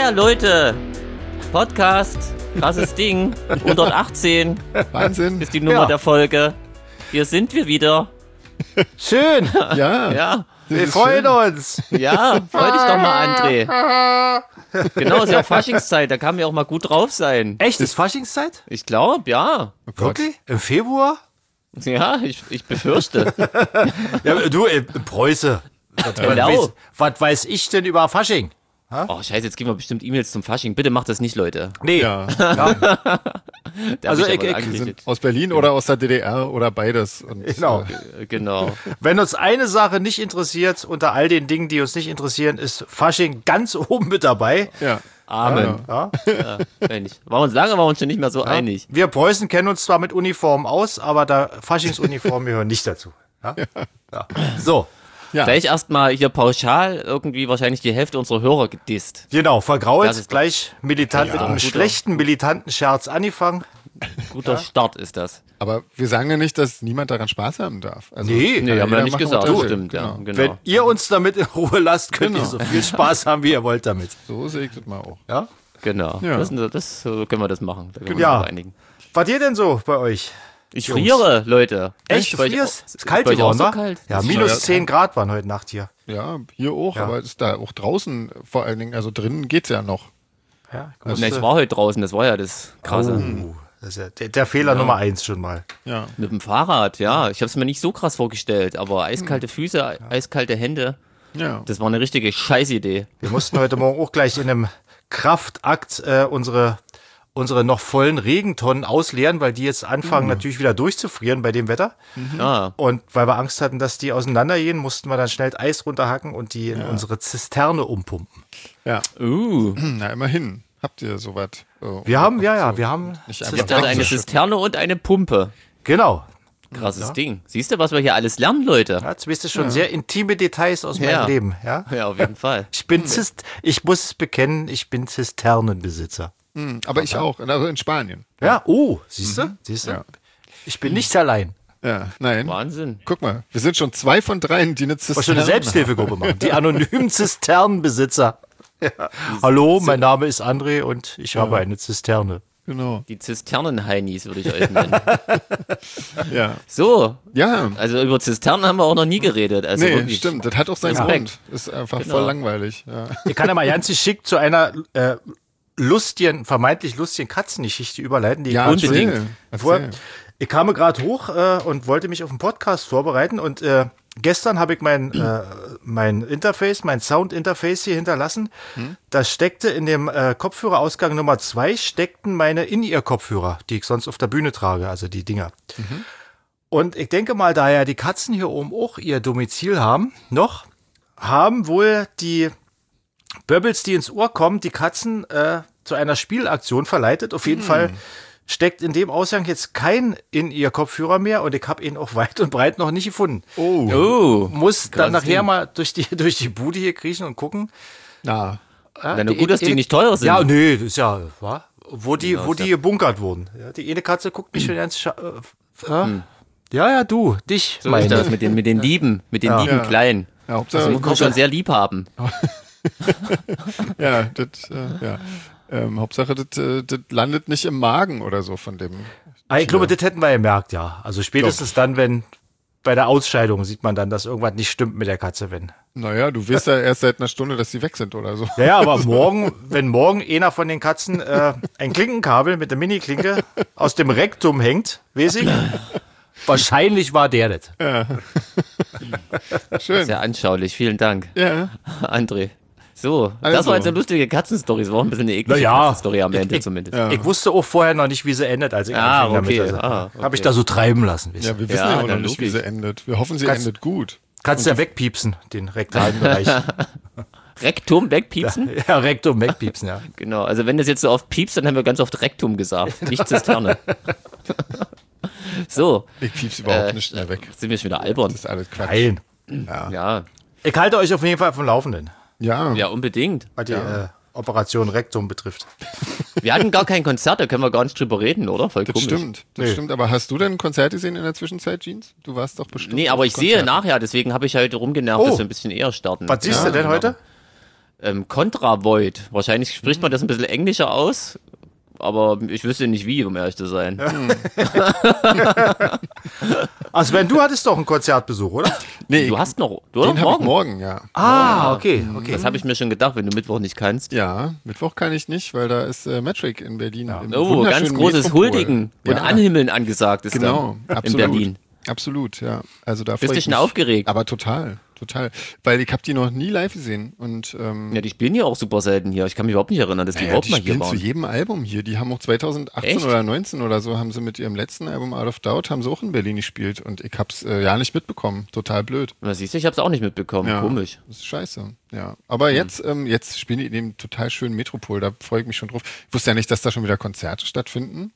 Yeah, Leute, Podcast, krasses Ding, 118. Wahnsinn. Ist die Nummer der Folge. Hier sind wir wieder. Schön. Ja. Ja, Wir freuen uns. ja, freu dich doch mal, André. Genau, ist ja auch Faschingszeit, da kann man ja auch mal gut drauf sein. Echt, ist Faschingszeit? Ich glaube, ja. Wirklich? Im Februar? Ja, ich befürchte. Ja, du, Preuße. Genau. Was weiß ich denn über Fasching? Oh, scheiße, jetzt geben wir bestimmt E-Mails zum Fasching. Bitte macht das nicht, Leute. Nee. Ja. Da Also hab ich- aber ich- angekündigt. Aus Berlin oder aus der DDR oder beides. Und, Genau. Genau. Wenn uns eine Sache nicht interessiert, unter all den Dingen, die uns nicht interessieren, ist Fasching ganz oben mit dabei. Ja. Amen. Ja. Ja, Mensch. Waren wir uns schon nicht mehr so einig. Wir Preußen kennen uns zwar mit Uniformen aus, aber da Faschingsuniformen gehören nicht dazu. Ja? Ja. So, Ja. Gleich erstmal hier pauschal irgendwie wahrscheinlich die Hälfte unserer Hörer gedisst. genau, vergrault, Das ist doch- gleich militant mit einem guter. schlechten, militanten Scherz angefangen. Guter Start ist das. Aber wir sagen ja nicht, dass niemand daran Spaß haben darf. Also, Nee. Nee, haben wir jeder ja nicht machen, gesagt. was er will. Stimmt, ja. Genau. Genau. Wenn ihr uns damit in Ruhe lasst, könnt ihr Genau. so viel Spaß haben, wie ihr wollt damit. So sehe ich das mal auch. Ja? Genau. Ja. So können wir das machen. Da können wir Ja. uns einigen. Was ihr denn so bei euch? Ich Jungs. friere, Leute. Echt? Du Bei euch frierst? auch- Ist kalt bei euch auch geworden, so wa? kalt? Ja, Ist minus ja- 10 Grad waren heute Nacht hier. Ja, hier auch, Ja. aber ist da auch draußen vor allen Dingen, also drinnen geht's ja noch. Ja, ich Na, musste- ich war heute draußen, das war ja das Krasse. Oh, das ist ja der Fehler Nummer 1 schon mal. Ja. Mit dem Fahrrad, ja. Ich habe es mir nicht so krass vorgestellt, aber eiskalte Füße, eiskalte Hände, Ja. das war eine richtige Scheißidee. Wir mussten heute Morgen auch gleich in einem Kraftakt unsere noch vollen Regentonnen ausleeren, weil die jetzt anfangen natürlich wieder durchzufrieren bei dem Wetter. Ja, Und weil wir Angst hatten, dass die auseinandergehen, mussten wir dann schnell Eis runterhacken und die in unsere Zisterne umpumpen. Ja. Na, immerhin. Habt ihr sowas? Wir haben, wir haben Nicht ich einfach habe da eine Dreck- Zisterne und eine Pumpe. genau. Krasses Ding. Siehst du, was wir hier alles lernen, Leute? Ja, jetzt wisst ihr schon sehr intime Details aus Ja. meinem Leben. Ja? Ja, auf jeden Fall. Ich muss es bekennen, ich bin Zisternenbesitzer. Aber ich auch, also in Spanien. Ja, siehst du? Siehst du? Ja. Ich bin nicht allein. Ja, nein. Wahnsinn. Guck mal, wir sind schon 2 von 3, die eine Ich wollte schon Zisterne eine Selbsthilfegruppe machen. Die anonymen Zisternenbesitzer. Ja. Hallo, mein Name ist André und ich habe eine Zisterne. Genau. Die Zisternen-Heinis würde ich euch nennen. Ja. So, Ja. also über Zisternen haben wir auch noch nie geredet. Also Nee, wirklich. stimmt. Das hat auch seinen Respekt. Grund. Ist einfach Genau. voll langweilig. Ja. Ich kann ja mal ganz geschickt zu einer vermeintlich lustigen Katzengeschichte überleiten. Die ich gerade schon- unbedingt. Erzähl. Ich kam gerade hoch und wollte mich auf den Podcast vorbereiten und gestern habe ich mein Interface, mein Sound-Interface hier hinterlassen. Da steckte in dem Kopfhörerausgang Nummer 2 steckten meine In-Ear-Kopfhörer, die ich sonst auf der Bühne trage, also die Dinger. Und ich denke mal, da ja die Katzen hier oben auch ihr Domizil haben, haben wohl die Böbbels, die ins Ohr kommen, die Katzen zu einer Spielaktion verleitet. Auf jeden Fall steckt in dem Ausgang jetzt kein In-Ear-Kopfhörer mehr und ich habe ihn auch weit und breit noch nicht gefunden. Oh, Muss dann krasses nachher Ding. mal durch die Bude hier kriechen und gucken. Na, Na, nur gut, dass die nicht teuer sind. Ja, nee, das ist ja, wo die ist ja- gebunkert wurden. Ja, die eine Katze guckt mich schon ganz ja, du, dich. So ist das mit den lieben Ja. Kleinen. ja, Hauptsache, Muss man schon sehr lieb haben. ja, Hauptsache, das landet nicht im Magen oder so von dem. Ich glaube, das hätten wir gemerkt, ja. Also spätestens dann, wenn bei der Ausscheidung sieht man dann, dass irgendwas nicht stimmt mit der Katze, wenn. Naja, du weißt ja erst seit einer Stunde, dass sie weg sind oder so. Ja, aber wenn morgen einer von den Katzen ein Klinkenkabel mit der Mini-Klinke aus dem Rektum hängt, weiß ich, wahrscheinlich war der das. Schön. Sehr anschaulich. Vielen Dank, Ja. André. So, das Also. war jetzt eine lustige Katzenstory. Das war auch ein bisschen eine eklige Na ja. Katzenstory am Ende zumindest. Ich wusste auch vorher noch nicht, wie sie endet, als ich anfing okay. damit. Okay. Habe ich da so treiben lassen. Weißt du. Ja, wir wissen Ja, ja auch noch dann nicht, wie logisch. sie endet. Wir hoffen, sie Kannst- endet gut. Kannst ja wegpiepsen, den rektalen Bereich. Rektum wegpiepsen? Ja, Rektum wegpiepsen, ja. Genau. Also wenn das jetzt so oft piepst, dann haben wir ganz oft Rektum gesagt, nicht Zisterne. So, Ich piep's überhaupt nicht mehr weg. sind wir schon wieder albern. Das ist alles Quatsch. Nein. Ja, Ich halte euch auf jeden Fall auf dem Laufenden, Ja. ja, unbedingt. was die Operation Rektum betrifft. Wir hatten gar kein Konzert, da können wir gar nicht drüber reden, oder? Voll Das komisch. stimmt. Das stimmt. Aber hast du denn ein Konzert gesehen in der Zwischenzeit, Jeans? Du warst doch bestimmt. Nee, auf aber ich sehe Konzerten. nachher, deswegen habe ich heute rumgenervt, Oh. dass wir ein bisschen eher starten. Was siehst du denn genau. heute? Contra Void. Wahrscheinlich spricht man das ein bisschen englischer aus, aber ich wüsste nicht wie, um ehrlich zu sein. Also Sven, du hattest doch einen Konzertbesuch, oder? Nee, du hast noch Den habe ich morgen. morgen, ja. Ah, okay. Das habe ich mir schon gedacht, wenn du Mittwoch nicht kannst. Ja, Mittwoch kann ich nicht, weil da ist Metric in Berlin. Im Oh, ganz wunderschönen großes Metropol. Huldigen und Ja. Anhimmeln angesagt ist Genau, dann absolut. in Berlin. Absolut, ja. Also da Bist freu du ich schon mich. aufgeregt? Aber total. Weil ich habe die noch nie live gesehen. Und Ja, die spielen ja auch super selten hier. Ich kann mich überhaupt nicht erinnern, dass die überhaupt die mal hier spielen zu waren. jedem Album hier. Die haben auch 2018 Echt? oder 19 oder so, haben sie mit ihrem letzten Album Out of Doubt, haben sie auch in Berlin gespielt. Und ich hab's ja nicht mitbekommen. Total blöd. Na, siehst du, ich habe es auch nicht mitbekommen. Ja, Komisch. Das ist scheiße. Ja. Aber jetzt spielen die in dem total schönen Metropol. Da freue ich mich schon drauf. Ich wusste ja nicht, dass da schon wieder Konzerte stattfinden.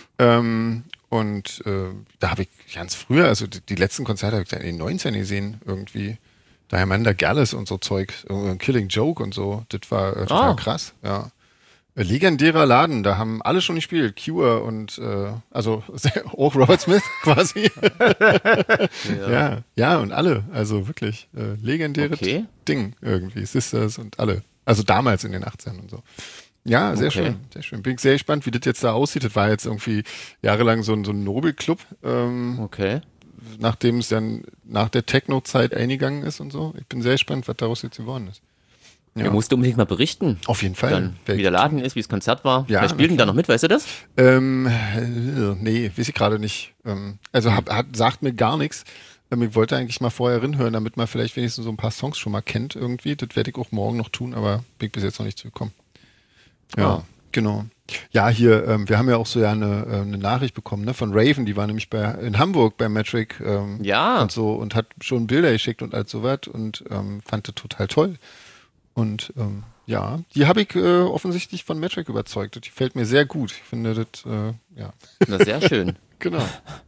Da habe ich ganz früher, also die letzten Konzerte habe ich in den 19 gesehen, irgendwie. Diamanda Gallus und so Zeug, Killing Joke und so. Das war total krass, ja. Legendärer Laden, da haben alle schon gespielt. Cure und also auch Robert Smith quasi. ja, und alle. Also wirklich legendäres Ding irgendwie. Sisters und alle. Also damals in den 18 und so. Ja, sehr schön, sehr schön. Bin sehr gespannt, wie das jetzt da aussieht. Das war jetzt irgendwie jahrelang so ein Nobelclub. Nachdem es dann nach der Techno-Zeit eingegangen ist und so. Ich bin sehr gespannt, was daraus jetzt geworden ist. Ja. Du musst unbedingt mal berichten. Auf jeden Fall. Dann, wie der Laden ist, wie das Konzert war. Ja, Wer spielt denn da noch mit, weißt du das? Nee, weiß ich gerade nicht. Also sagt mir gar nichts. Ich wollte eigentlich mal vorher reinhören, damit man vielleicht wenigstens so ein paar Songs schon mal kennt irgendwie. Das werde ich auch morgen noch tun, aber bin ich bis jetzt noch nicht zugekommen. Ja, genau. Ja, hier, wir haben ja auch so eine Nachricht bekommen, ne, von Raven, die war nämlich in Hamburg bei Metric und so und hat schon Bilder geschickt und all sowas und fand das total toll. Und die habe ich offensichtlich von Metric überzeugt. Das gefällt mir sehr gut. Ich finde das, Na, sehr schön. Genau.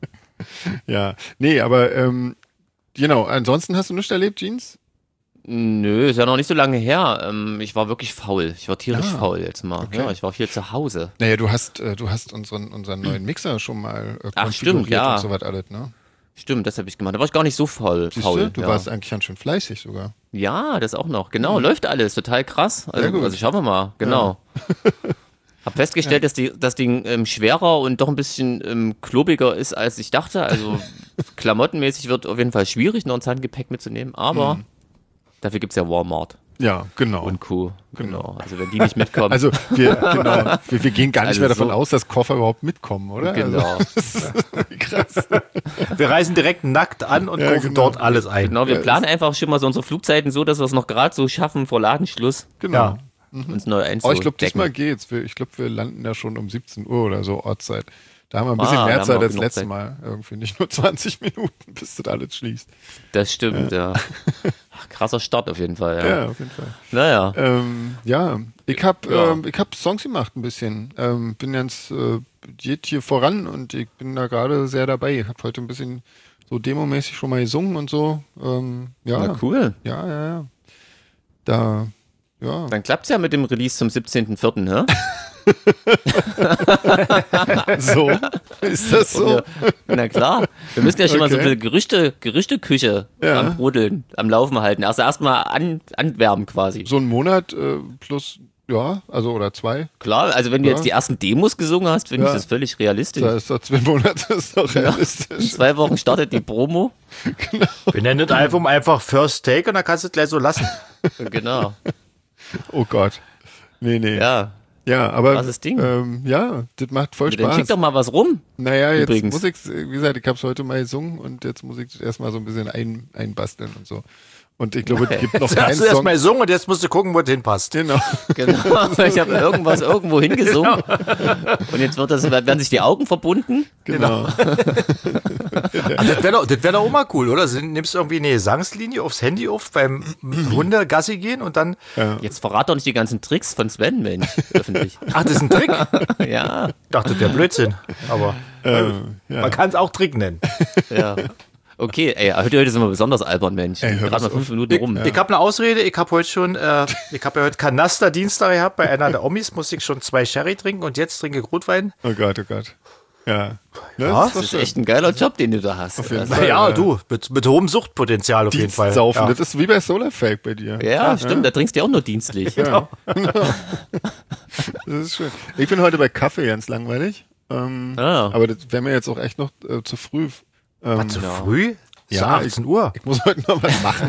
Ja, nee, aber genau, ansonsten hast du nichts erlebt, Jeans? Nö, ist ja noch nicht so lange her. Ich war wirklich faul. Ich war tierisch faul jetzt mal. Okay. Ja, ich war viel zu Hause. Naja, du hast unseren neuen Mixer schon mal stimmt, ja. und so was alles, ne? Stimmt, das habe ich gemacht. Da war ich gar nicht so faul. Du warst eigentlich ganz schön fleißig sogar. Ja, das auch noch. Genau, läuft alles. Total krass. Sehr gut. Also schauen wir mal. Genau. Ja. Hab festgestellt, dass das Ding schwerer und doch ein bisschen klobiger ist, als ich dachte. Also klamottenmäßig wird auf jeden Fall schwierig, noch ein Handgepäck mitzunehmen. Aber dafür gibt's ja Walmart. Ja, genau. Und Co. Genau. Also wenn die nicht mitkommen. Also wir gehen gar nicht mehr davon aus, dass Koffer überhaupt mitkommen, oder? Genau. Also, das ist krass. Wir reisen direkt nackt an und kaufen dort alles ein. Genau, wir planen einfach schon mal so unsere Flugzeiten so, dass wir es noch gerade so schaffen vor Ladenschluss. Genau. Ja. Uns neu einzudecken. Ich glaube, diesmal geht's. Ich glaube, wir landen ja schon um 17 Uhr oder so Ortszeit. Da haben wir ein bisschen mehr Zeit als letztes Mal. Irgendwie nicht nur 20 Minuten, bis das alles schließt. Das stimmt, ja. Ach, krasser Start auf jeden Fall. Ja, auf jeden Fall. Naja. Ich hab Songs gemacht ein bisschen. Bin ganz geht hier voran und ich bin da gerade sehr dabei. Ich habe heute ein bisschen so demomäßig schon mal gesungen und so. Na, cool. Ja. Dann klappt's ja mit dem Release zum 17.04., ne? So? Ist das so? Na klar. Wir müssen ja schon mal so eine Gerüchteküche am Brodeln, am Laufen halten. Also erstmal anwärmen quasi. So ein Monat plus, oder 2. Klar, also wenn du jetzt die ersten Demos gesungen hast, finde ich das völlig realistisch. Da ist doch 2 Monate, ist doch realistisch. In 2 Wochen startet die Promo. Genau. Wir nennen das Album einfach First Take und dann kannst du es gleich so lassen. Genau. Oh Gott. Nee. Ja, aber krasses Ding. Das macht voll Spaß. Dann schick doch mal was rum. Naja, jetzt übrigens. muss ich, wie gesagt, ich habe es heute mal gesungen und jetzt muss ich erstmal so ein bisschen einbasteln und so. Und ich glaube, es gibt noch keinen Hast du erst Song. mal gesungen und jetzt musst du gucken, wo es hinpasst. Genau. Ich habe irgendwas irgendwo hingesungen. Und jetzt werden sich die Augen verbunden. Genau. Das wäre doch auch mal cool, oder? Nimmst du irgendwie eine Gesangslinie aufs Handy auf beim Hunde Gassi gehen und dann... Jetzt verrat doch nicht die ganzen Tricks von Sven, Mensch, öffentlich. Ach, das ist ein Trick? Ja. Ich dachte, das wäre Blödsinn. Aber man kann es auch Trick nennen. Ja. Okay, ey, heute sind wir besonders albern, Mensch. Gerade mal 5 Minuten rum. Ich habe eine Ausrede, ich habe heute schon, ich habe ja heute Kanaster-Dienstag gehabt, bei einer der Omis musste ich schon 2 Sherry trinken und jetzt trinke ich Rotwein. Oh Gott. Ja. Ja, Das ist echt ein geiler Job, den du da hast. Auf jeden Also, Fall. Ja, du, mit hohem Suchtpotenzial auf jeden Fall. Dienstsaufen, Ja. das ist wie bei Solarfake bei dir. ja, stimmt, da trinkst du ja auch nur dienstlich. Ja. Das ist schön. Ich bin heute bei Kaffee ganz langweilig. Aber das wäre mir jetzt auch echt noch zu früh. Was, zu früh? Ist Ja, 18 Uhr. Ich muss heute noch was machen.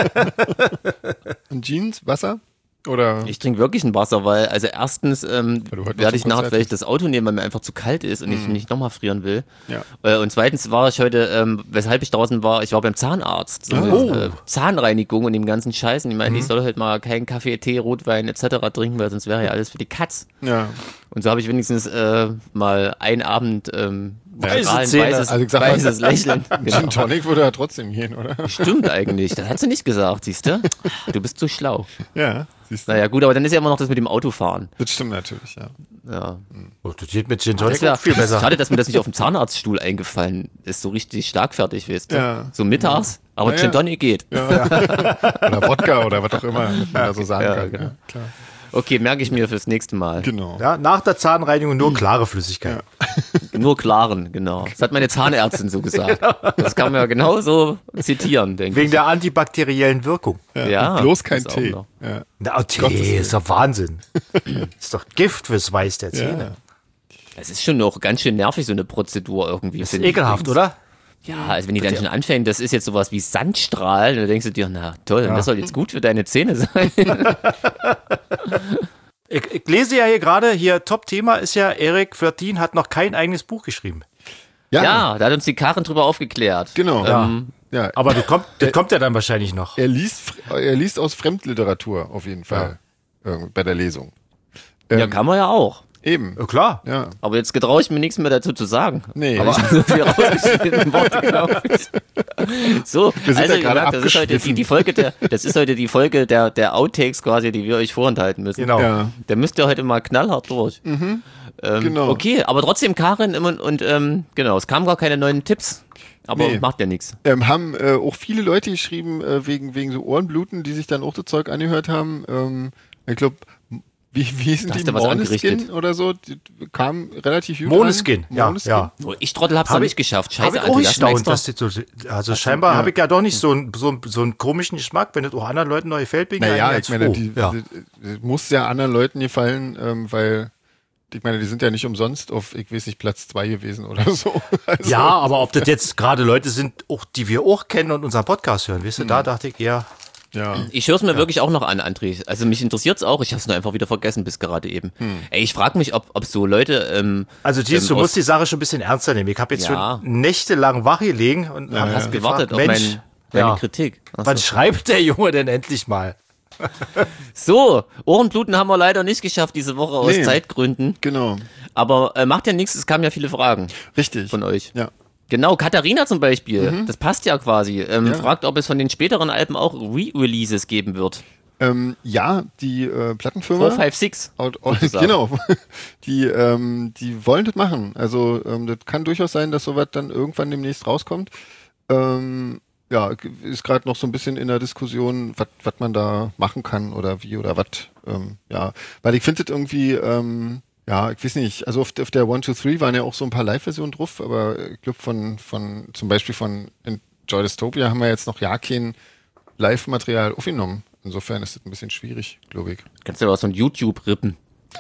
Und Jeans, Wasser? Oder? Ich trinke wirklich ein Wasser, weil, also erstens du heute noch werde ich zum nachher Konzert vielleicht das Auto nehmen, weil mir einfach zu kalt ist und ich nicht nochmal frieren will. Ja. Und zweitens war ich heute, weshalb ich draußen war, ich war beim Zahnarzt. So mit, Zahnreinigung und dem ganzen Scheiß. Und ich meine, ich soll halt mal keinen Kaffee, Tee, Rotwein etc. trinken, weil sonst wäre ja alles für die Katz. Ja. Und so habe ich wenigstens mal einen Abend Weiße Zähne. Also ich sag mal, weißes Lächeln. Gin Tonic würde ja trotzdem gehen, oder? Stimmt eigentlich. Das hat sie nicht gesagt, siehst du? Du bist so schlau. Ja, siehst du. Naja, gut, aber dann ist ja immer noch das mit dem Autofahren. Das stimmt natürlich, ja. Ja. Oh, das geht mit Gin Tonic Das wär auch viel besser. Schade, dass mir das nicht auf dem Zahnarztstuhl eingefallen ist. So richtig schlagfertig, weißt du? Ja. So mittags, aber Ja, Gin ja. Tonic geht. Oder Wodka oder was auch immer, was man da so sagen kann. genau. Ja, klar. Okay, merke ich mir fürs nächste Mal. Genau. Ja, nach der Zahnreinigung nur klare Flüssigkeit. Nur klaren, genau. Das hat meine Zahnärztin so gesagt. Das kann man ja genauso zitieren, denke Wegen ich. der antibakteriellen Wirkung. Ja, Und bloß kein das auch Tee. noch. Ja. Na, Tee ist doch Wahnsinn. Ist doch Gift fürs Weiß der Zähne. Es ist schon noch ganz schön nervig, so eine Prozedur irgendwie. Ist ekelhaft, oder? Ja, also wenn die dann schon anfängt, das ist jetzt sowas wie Sandstrahlen, dann denkst du dir, na toll, das soll jetzt gut für deine Zähne sein. Ich lese ja hier gerade, Top-Thema ist ja, Eric Flirtin hat noch kein eigenes Buch geschrieben. Ja, da hat uns die Karin drüber aufgeklärt. Genau. Ja. Aber das kommt ja dann wahrscheinlich noch. Er liest aus Fremdliteratur auf jeden Fall bei der Lesung. Ja, kann man ja auch. Eben. Ja, klar. Ja. Aber jetzt getraue ich mir nichts mehr dazu zu sagen. Nee. Aber so viel rausgeschnittene Worte, glaube ich. So, Wir sind also ja ihr gerade merkt, das ist heute die Folge das ist heute die Folge der Outtakes quasi, die wir euch vorenthalten müssen. Genau. Ja. Da müsst ihr heute mal knallhart durch. Genau. Okay, aber trotzdem Karin und genau, es kamen gar keine neuen Tipps. Aber Nee. macht ja nichts. Haben auch viele Leute geschrieben, wegen so Ohrenbluten, die sich dann auch das Zeug angehört haben. Ich glaube, wie hießen Hast die? du was angerichtet? Måneskin oder so? Die kam relativ gut Måneskin, an. ja, Måneskin. ja. Nur ich Trottel hab's noch nicht geschafft. Habe Scheiße, ich auch Alter, lass mal gestaunt, extra. dass die so, also scheinbar habe ich ja doch nicht so einen komischen Geschmack, wenn das auch anderen Leuten noch gefällt, bin Naja, eigentlich ich meine, froh. die muss ja anderen Leuten gefallen, weil ich meine, die sind ja nicht umsonst auf, ich weiß nicht, Platz 2 gewesen oder so. Also, Ja, aber ob das jetzt gerade Leute sind, auch, die wir auch kennen und unseren Podcast hören, weißt du, da dachte ich eher, ja. Ich höre es mir wirklich auch noch an, André. Also mich interessiert's auch. Ich habe es nur einfach wieder vergessen bis gerade eben. Ey, ich frage mich, ob so Leute also Jeans, du aus- musst die Sache schon ein bisschen ernster nehmen. Ich habe jetzt Ja. schon nächtelang wach gelegen und hab hast gefragt, gewartet auf Mensch, meine ja, Kritik. Ach wann so. schreibt der Junge denn endlich mal? So, Ohrenbluten haben wir leider nicht geschafft diese Woche aus Nee. Zeitgründen. Genau. Aber macht ja nichts, es kamen ja viele Fragen Richtig. von euch. Ja. Genau, Katharina zum Beispiel, das passt ja quasi. Fragt, ob es von den späteren Alben auch Re-Releases geben wird. Ja, die Plattenfirma. 456. sozusagen. Genau. Die wollen das machen. Also das kann durchaus sein, dass sowas dann irgendwann demnächst rauskommt. Ja, ist gerade noch so ein bisschen in der Diskussion, was man da machen kann oder wie oder was. Ja, weil ich finde das irgendwie, ja, ich weiß nicht, also auf der 1, 2, 3 waren ja auch so ein paar Live-Versionen drauf, aber ich glaube von zum Beispiel von Enjoy Dystopia haben wir jetzt noch ja kein Live-Material aufgenommen. Insofern ist das ein bisschen schwierig, glaube ich. Kannst du aber so ein YouTube rippen.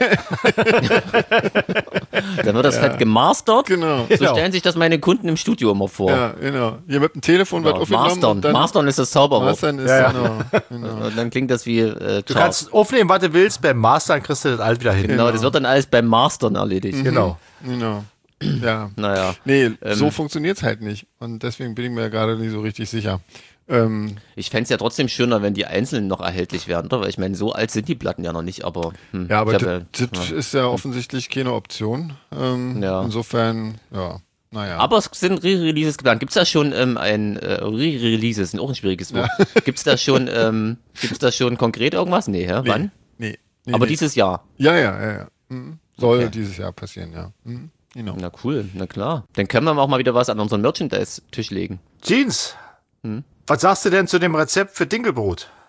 Dann wird das fett gemastert. Genau. So stellen sich das meine Kunden im Studio immer vor. Ja, genau. Hier mit dem Telefon wird aufgenommen. Mastern. und dann Mastern ist das Zauberwort. Mastern ist, Ja. genau. Und dann klingt das wie Du Charts. kannst aufnehmen, was du willst, beim Mastern kriegst du das alles wieder hin. Genau, das wird dann alles beim Mastern erledigt. Genau. Genau. Ja. Naja. Nee, so funktioniert's halt nicht. Und deswegen bin ich mir gerade nicht so richtig sicher. Ich fänd's ja trotzdem schöner, wenn die einzelnen noch erhältlich werden, oder? Weil ich meine, so alt sind die Platten ja noch nicht, aber. Ja, aber ich hab das ist ja offensichtlich keine Option. Ja. Insofern, ja, naja. Aber es sind Re-Releases geplant. Gibt's da schon ein Re-Releases, ist auch ein schwieriges Wort. Gibt's da schon konkret irgendwas? Nee, hä? Wann? Nee. Aber nee. dieses Jahr. Ja. Soll Okay. dieses Jahr passieren, ja. Genau. Na cool, na klar. Dann können wir auch mal wieder was an unseren Merchandise-Tisch legen. Jeans, was sagst du denn zu dem Rezept für Dinkelbrot?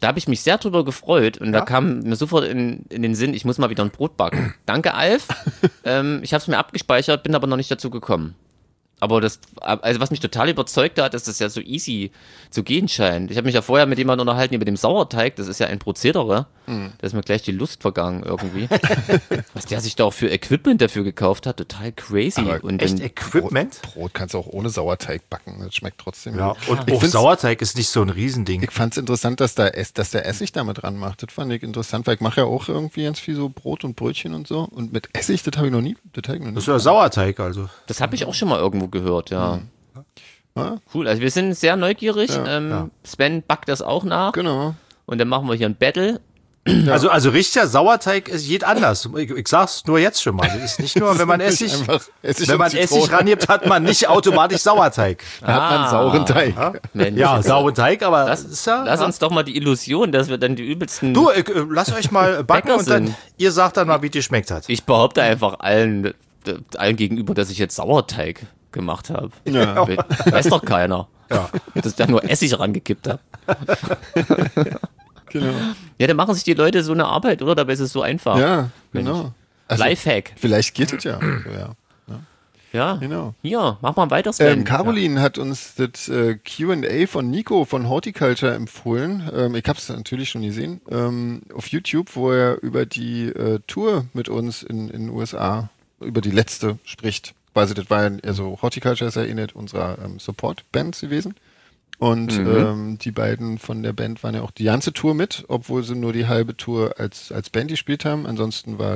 Da habe ich mich sehr drüber gefreut und da kam mir sofort in den Sinn, ich muss mal wieder ein Brot backen. Danke, Alf. Ich habe es mir abgespeichert, bin aber noch nicht dazu gekommen. Aber also was mich total überzeugt hat, dass das ja so easy zu gehen scheint. Ich habe mich ja vorher mit jemandem unterhalten über den Sauerteig, das ist ja ein Prozedere. Da ist mir gleich die Lust vergangen irgendwie. Was der sich da auch für Equipment dafür gekauft hat, total crazy. Aber und Echt Equipment? Brot kannst du auch ohne Sauerteig backen, das schmeckt trotzdem. Ja, gut. und Ich auch find's- Sauerteig ist nicht so ein Riesending. Ich fand es interessant, dass der Essig damit ranmacht. Das fand ich interessant, weil ich mache ja auch irgendwie ganz viel so Brot und Brötchen und so. Und mit Essig, das habe ich noch nie. Das ist ja Sauerteig, also. das habe ich auch schon mal irgendwo gehört, ja. Ja, Cool, also wir sind sehr neugierig. Ja. Sven backt das auch nach genau. und dann machen wir hier ein Battle. Also richtiger Sauerteig ist jed anders. Ich sag's nur jetzt schon mal. Das ist nicht nur, wenn man Essig, Einfach Essig wenn und man Zitrone. Essig rangibt, hat man nicht automatisch Sauerteig. Da hat man einen sauren Teig. Mensch, Ja, sauren Teig, aber lass, ist ja. lass uns doch mal die Illusion, dass wir dann die übelsten... Du, lasst euch mal backen Bäcker und dann sind. ihr sagt dann mal, wie die geschmeckt hat. Ich behaupte einfach allen gegenüber, dass ich jetzt Sauerteig gemacht habe. Ja. Weiß doch keiner. Ja. Dass ich da nur Essig rangekippt habe. Genau. Ja, dann machen sich die Leute so eine Arbeit, oder? Dabei ist es so einfach. Ja, genau. Also, Lifehack. vielleicht geht es ja. Ja. Ja. Genau. Hier, mach mal weiter, Sven. Caroline hat uns das Q&A von Nico von Horticulture empfohlen. Ich habe es natürlich schon gesehen. Auf YouTube, wo er über die Tour mit uns in den USA, über die letzte spricht. Quasi, das war ja, also Horticulture ist ja eh nicht unserer Support-Band gewesen. Und die beiden von der Band waren ja auch die ganze Tour mit, obwohl sie nur die halbe Tour als Band gespielt haben. Ansonsten war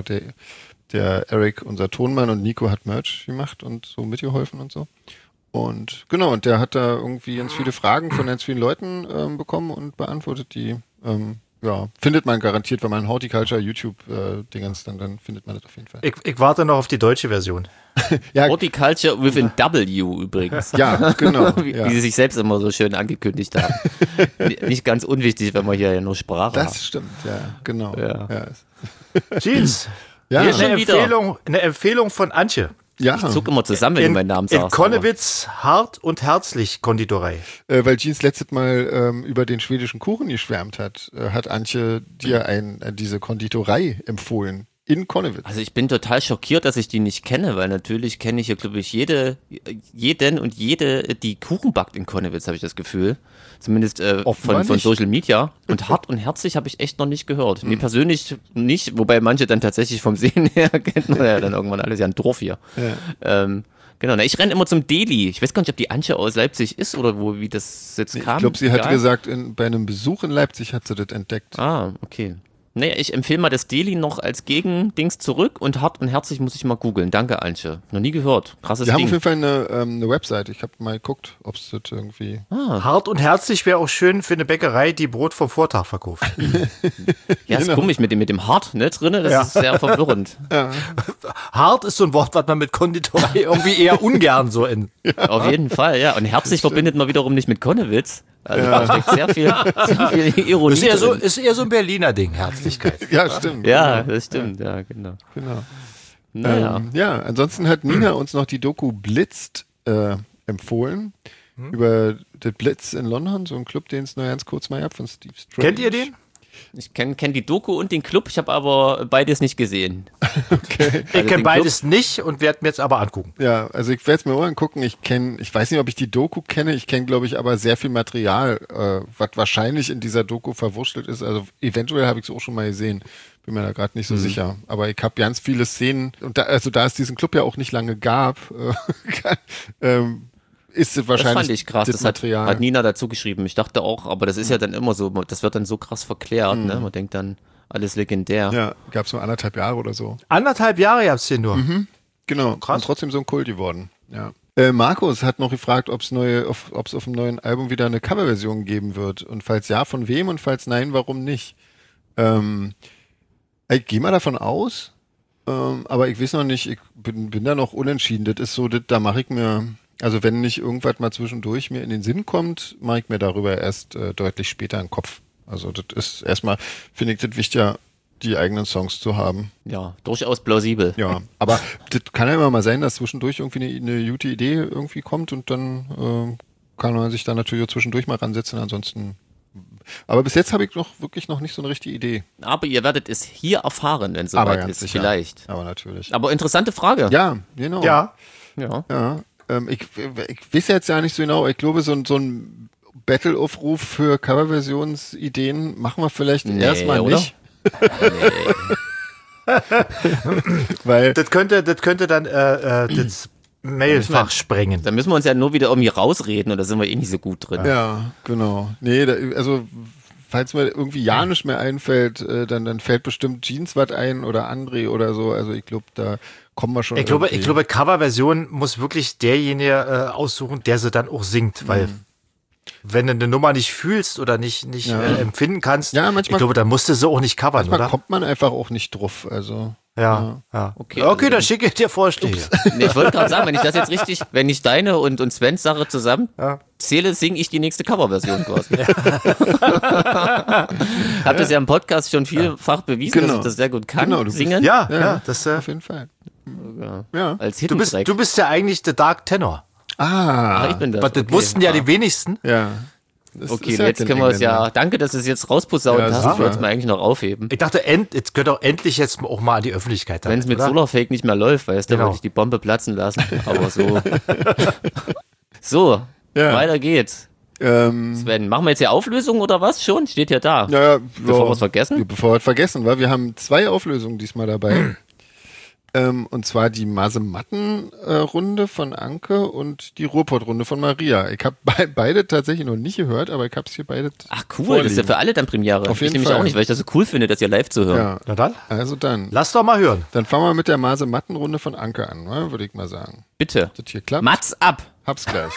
der Eric unser Tonmann und Nico hat Merch gemacht und so mitgeholfen und so. Und genau, und der hat da irgendwie ganz viele Fragen von ganz vielen Leuten bekommen und beantwortet die. Ja, findet man garantiert, wenn man Horticulture YouTube-Dingens, dann findet man das auf jeden Fall. Ich warte noch auf die deutsche Version. Ja, Horticulture with a W übrigens. ja, genau. Wie Ja. sie sich selbst immer so schön angekündigt haben. Nicht ganz unwichtig, wenn man hier ja nur Sprache hat. Das stimmt, ja, genau. Ja. Jeans, Ja, hier schon wieder. eine Empfehlung von Antje. ja. Ich zuck immer zusammen, wenn du meinen Namen in sagst. Konnewitz hart und herzlich Konditorei. Weil Jeans letztes Mal über den schwedischen Kuchen geschwärmt hat, hat Antje dir diese Konditorei empfohlen in Konnewitz. Also ich bin total schockiert, dass ich die nicht kenne, weil natürlich kenne ich hier, glaube ich, jeden und jede, die Kuchen backt in Konnewitz, habe ich das Gefühl. Zumindest Offenbar von nicht. Social Media. Und hart und herzlich habe ich echt noch nicht gehört. Mir persönlich nicht, wobei manche dann tatsächlich vom Sehen her kennt man ja dann irgendwann alles, ja ein Dorf hier. Ja. Genau, ich renne immer zum Deli. Ich weiß gar nicht, ob die Antje aus Leipzig ist oder wie das jetzt kam. Ich glaube, sie hat Egal. gesagt, bei einem Besuch in Leipzig hat sie das entdeckt. Ah, okay. Naja, ich empfehle mal das Deli noch als Gegendings zurück und hart und herzlich muss ich mal googeln. Danke, Antje. Noch nie gehört. Krasses Die haben auf Ding. jeden Fall eine Website. Ich habe mal geguckt, ob es das irgendwie... Hart und herzlich wäre auch schön für eine Bäckerei, die Brot vom Vortag verkauft. Ja, ist komisch mit dem Hart ne, drinne. Das ist sehr verwirrend. Hart ist so ein Wort, was man mit Konditorei irgendwie eher ungern so in. Auf jeden Fall, ja. Und herzlich verbindet man wiederum nicht mit Konnewitz. Also da steckt sehr viel Ironie drin. Ist eher so ein Berliner Ding, Herzlichkeit. Ja, stimmt. Ja, das stimmt, ja, genau. Genau. Naja. Ja, ansonsten hat Nina uns noch die Doku Blitzed empfohlen. Über den Blitz in London, so ein Club, den es nur ganz kurz mal gab von Steve Strange. Kennt ihr den? Ich kenn die Doku und den Club, ich habe aber beides nicht gesehen. Okay. Ich den kenne beides nicht und werde mir jetzt aber angucken. Ja, also ich werde es mir auch angucken. Ich weiß nicht, ob ich die Doku kenne. Ich kenne, glaube ich, aber sehr viel Material, was wahrscheinlich in dieser Doku verwurschtelt ist. Also eventuell habe ich es auch schon mal gesehen. Bin mir da gerade nicht so sicher. Aber ich habe ganz viele Szenen. Und da es diesen Club ja auch nicht lange gab, ist es wahrscheinlich Das fand ich krass, das hat Material. Nina dazu geschrieben. Ich dachte auch, aber das ist ja dann immer so, das wird dann so krass verklärt, ne? Man denkt dann, alles legendär. Ja, gab es nur 1,5 Jahre oder so. 1,5 Jahre gab's den nur. Genau, Krass. und trotzdem so ein Kult geworden. Ja. Markus hat noch gefragt, ob es auf dem neuen Album wieder eine Coverversion geben wird. Und falls ja, von wem? Und falls nein, warum nicht? Ich gehe mal davon aus, aber ich weiß noch nicht, ich bin da noch unentschieden. Das ist so, da mache ich mir, also wenn nicht irgendwas mal zwischendurch mir in den Sinn kommt, mache ich mir darüber erst deutlich später einen Kopf. Also das ist erstmal, finde ich das wichtiger, die eigenen Songs zu haben. Ja, durchaus plausibel. Ja, aber das kann ja immer mal sein, dass zwischendurch irgendwie eine gute Idee irgendwie kommt und dann kann man sich da natürlich auch zwischendurch mal ransetzen. Ansonsten Aber bis jetzt habe ich wirklich noch nicht so eine richtige Idee. Aber ihr werdet es hier erfahren, wenn es Aber soweit ganz ist, sicher. vielleicht. Aber natürlich. Aber interessante Frage. Ja, genau. Ja. Ja. Ich weiß jetzt ja nicht so genau. Ich glaube, so ein Battle-Aufruf für Coverversionsideen machen wir vielleicht erstmal oder? nicht. Weil Das könnte dann das Mailfach sprengen. Da müssen wir uns ja nur wieder irgendwie rausreden und da sind wir eh nicht so gut drin. ja, genau. Nee, also falls mir irgendwie ja nicht mehr einfällt, dann fällt bestimmt Jeans was ein oder André oder so. Also ich glaube, da kommen wir schon. Ich glaube, Coverversion muss wirklich derjenige aussuchen, der sie dann auch singt, weil wenn du eine Nummer nicht fühlst oder nicht empfinden kannst, Ja, manchmal- ich glaube, dann musst du sie auch nicht covern, manchmal oder? kommt man einfach auch nicht drauf. Also Ja. Okay, Okay, also- dann schicke ich dir Vorschläge. Nee, ich wollte gerade sagen, wenn ich das jetzt richtig, wenn ich deine und Svens Sache zusammen Ja. zähle, singe ich die nächste Coverversion quasi. Hab das ja im Podcast schon vielfach bewiesen, dass Genau. ich das sehr gut kann, Genau, du bist- singen. Ja, das auf jeden Fall. Ja. Als du Hidden-Track. bist ja eigentlich der Dark Tenor. Ah, ich bin das. Aber das okay. wussten ja die wenigsten. Ja. Das Okay, ist ja jetzt kein können wir es Engländer. ja, danke, dass du es jetzt rausposaunt Ja, hast. super. Ich wollte es mir eigentlich noch aufheben. Ich dachte, jetzt gehört auch endlich jetzt auch mal an die Öffentlichkeit. Wenn es mit oder? Solarfake nicht mehr läuft, weißt du, Genau. würde ich die Bombe platzen lassen. Aber so. So, Ja. weiter geht's. Sven, machen wir jetzt die Auflösung oder was schon? Steht ja da. Naja, Bevor wir es vergessen? Bevor wir es vergessen, weil wir haben 2 Auflösungen diesmal dabei. Und zwar die Masematten-Runde von Anke und die Ruhrpott-Runde von Maria. Ich habe beide tatsächlich noch nicht gehört, aber ich habe es hier beide Ach cool, das ist ja für alle dann Premiere. Auf jeden ich nämlich Fall. auch nicht, weil ich das so cool finde, das hier live zu hören. Ja, Na dann, also dann. lass doch mal hören. Dann fangen wir mit der Masematten-Runde von Anke an, ne, würde ich mal sagen. Bitte. Das hier klappt. Mats ab. Hab's gleich.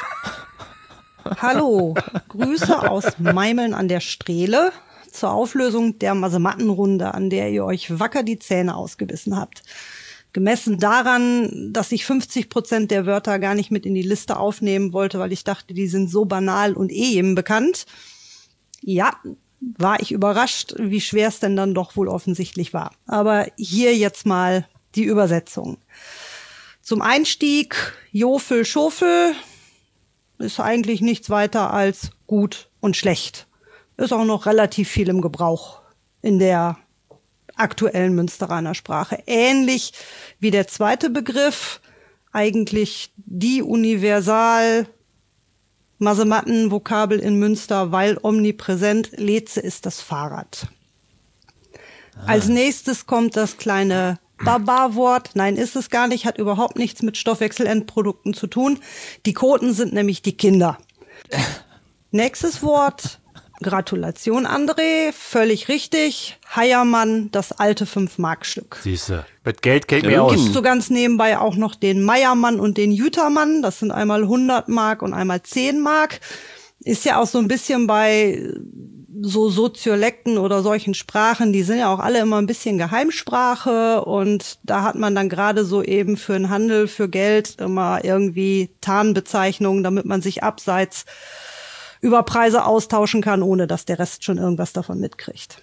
Hallo, Grüße aus Meimeln an der Strehle zur Auflösung der Masemattenrunde, an der ihr euch wacker die Zähne ausgebissen habt. Gemessen daran, dass ich 50% der Wörter gar nicht mit in die Liste aufnehmen wollte, weil ich dachte, die sind so banal und jedem bekannt. Ja, war ich überrascht, wie schwer es denn dann doch wohl offensichtlich war. Aber hier jetzt mal die Übersetzung. Zum Einstieg, Jofel, Schofel, ist eigentlich nichts weiter als gut und schlecht. Ist auch noch relativ viel im Gebrauch in der aktuellen Münsteraner Sprache. Ähnlich wie der zweite Begriff, eigentlich die universal Masematten-Vokabel in Münster, weil omnipräsent, Leze ist das Fahrrad. Als nächstes kommt das kleine Baba-Wort. Nein, ist es gar nicht, hat überhaupt nichts mit Stoffwechselendprodukten zu tun. Die Koten sind nämlich die Kinder. Nächstes Wort, Gratulation André, völlig richtig. Heiermann, das alte 5-Mark-Stück. Siehste, mit Geld kennt Ja, mir aus. Gibt so ganz nebenbei auch noch den Meiermann und den Jütermann. Das sind einmal 100 Mark und einmal 10 Mark. Ist ja auch so ein bisschen bei so Soziolekten oder solchen Sprachen, die sind ja auch alle immer ein bisschen Geheimsprache und da hat man dann gerade so eben für den Handel, für Geld immer irgendwie Tarnbezeichnungen, damit man sich abseits über Preise austauschen kann, ohne dass der Rest schon irgendwas davon mitkriegt.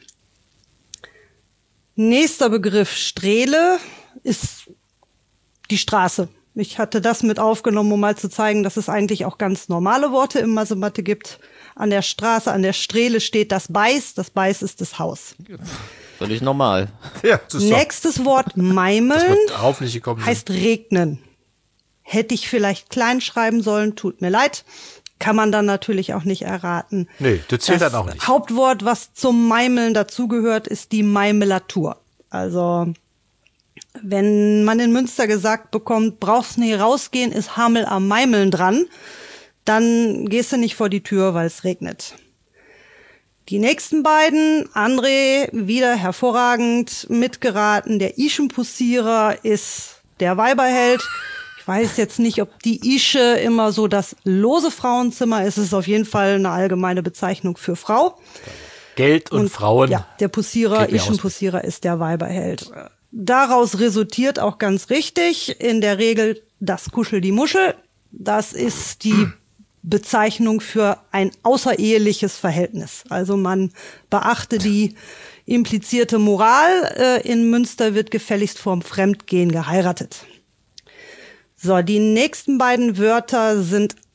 Nächster Begriff, Strehle, ist die Straße. Ich hatte das mit aufgenommen, um mal zu zeigen, dass es eigentlich auch ganz normale Worte im Masematte gibt. An der Straße, an der Strehle steht das Beiß ist das Haus. Völlig normal. Ja, das ist doch, Nächstes Wort, Meimeln, wird darauf nicht gekommen sind. heißt regnen. Hätte ich vielleicht klein schreiben sollen, tut mir leid. Kann man dann natürlich auch nicht erraten. Nee, das zählt dann auch nicht. Hauptwort, was zum Meimeln dazugehört, ist die Meimelatur. Also, wenn man in Münster gesagt bekommt, brauchst nie rausgehen, ist Hamel am Meimeln dran, dann gehst du nicht vor die Tür, weil es regnet. Die nächsten beiden, André, wieder hervorragend mitgeraten. Der Ischenpussierer ist der Weiberheld. Ich weiß jetzt nicht, ob die Ische immer so das lose Frauenzimmer ist. Es ist auf jeden Fall eine allgemeine Bezeichnung für Frau. Geld und Frauen. Ja, der Pussierer, Geht mir aus. Ischenpussierer ist der Weiberheld. Daraus resultiert auch ganz richtig in der Regel das Kuschel die Muschel. Das ist die Bezeichnung für ein außereheliches Verhältnis. Also man beachte die implizierte Moral. In Münster wird gefälligst vorm Fremdgehen geheiratet. So, die nächsten beiden Wörter sind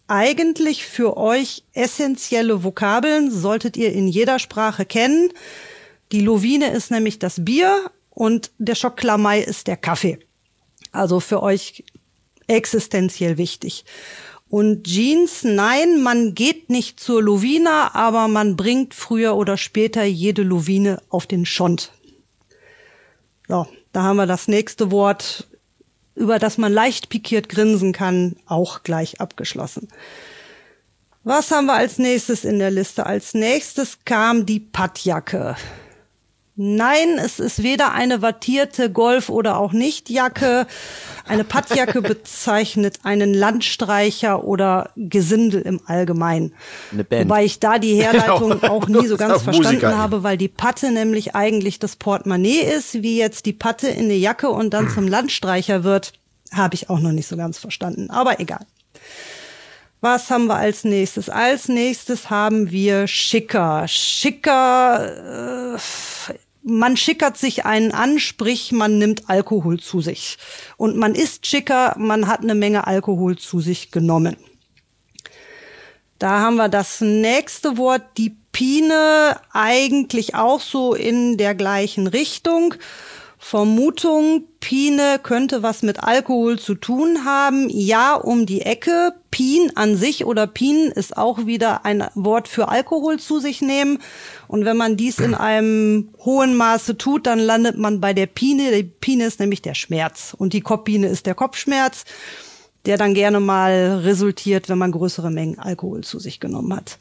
eigentlich für euch essentielle Vokabeln, solltet ihr in jeder Sprache kennen. Die Lowine ist nämlich das Bier und der Schocklamai ist der Kaffee. Also für euch existenziell wichtig. Und Jeans, nein, man geht nicht zur Lowina, aber man bringt früher oder später jede Lowine auf den Schont. So, da haben wir das nächste Wort, über das man leicht pikiert grinsen kann, auch gleich abgeschlossen. Was haben wir als nächstes in der Liste? Als nächstes kam die Pattjacke. Nein, es ist weder eine wattierte Golf- oder auch Nicht-Jacke. Eine Pattjacke bezeichnet einen Landstreicher oder Gesindel im Allgemeinen. Eine Band. Wobei ich da die Herleitung auch nie so ganz verstanden Musiker, habe, weil die Patte nämlich eigentlich das Portemonnaie ist. Wie jetzt die Patte in eine Jacke und dann zum Landstreicher wird, habe ich auch noch nicht so ganz verstanden. Aber egal. Was haben wir als nächstes? Als nächstes haben wir Schicker. Schicker, man schickert sich einen an, sprich, man nimmt Alkohol zu sich. Und man ist schicker, man hat eine Menge Alkohol zu sich genommen. Da haben wir das nächste Wort, die Pine, eigentlich auch so in der gleichen Richtung. Vermutung, Pine könnte was mit Alkohol zu tun haben. Ja, um die Ecke. Pin an sich oder Pin ist auch wieder ein Wort für Alkohol zu sich nehmen. Und wenn man dies in einem hohen Maße tut, dann landet man bei der Pine. Die Pine ist nämlich der Schmerz. Und die Kopfpine ist der Kopfschmerz, der dann gerne mal resultiert, wenn man größere Mengen Alkohol zu sich genommen hat.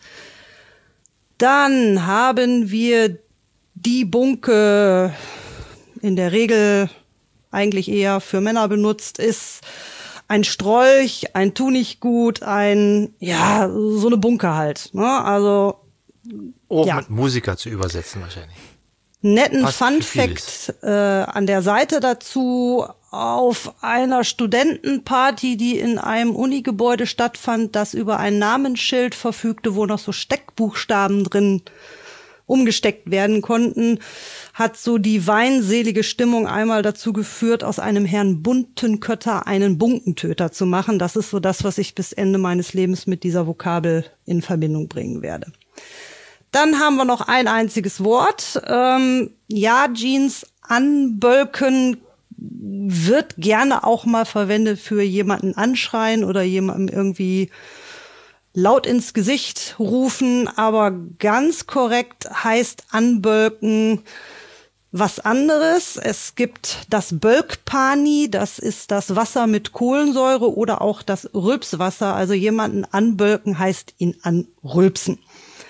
Dann haben wir die Bunke, in der Regel eigentlich eher für Männer benutzt, ist ein Strolch, ein Tunichtgut, ja, so eine Bunke halt. Ne? Also, Ja. Mit Musiker zu übersetzen wahrscheinlich. Netten Passt Fun für vieles. Fact an der Seite dazu: Auf einer Studentenparty, die in einem Unigebäude stattfand, das über ein Namensschild verfügte, wo noch so Steckbuchstaben drin umgesteckt werden konnten, hat so die weinselige Stimmung einmal dazu geführt, aus einem Herrn Buntenkötter einen Bunkentöter zu machen. Das ist so das, was ich bis Ende meines Lebens mit dieser Vokabel in Verbindung bringen werde. Dann haben wir noch ein einziges Wort. Ja, Jeans, anbölken wird gerne auch mal verwendet für jemanden anschreien oder jemandem irgendwie laut ins Gesicht rufen, aber ganz korrekt heißt anbölken was anderes. Es gibt das Bölkpani, das ist das Wasser mit Kohlensäure, oder auch das Rülpswasser. Also jemanden anbölken heißt ihn anrülpsen.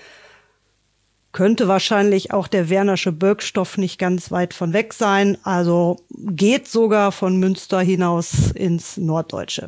Könnte wahrscheinlich auch der Wernersche Bölkstoff nicht ganz weit von weg sein. Also geht sogar von Münster hinaus ins Norddeutsche.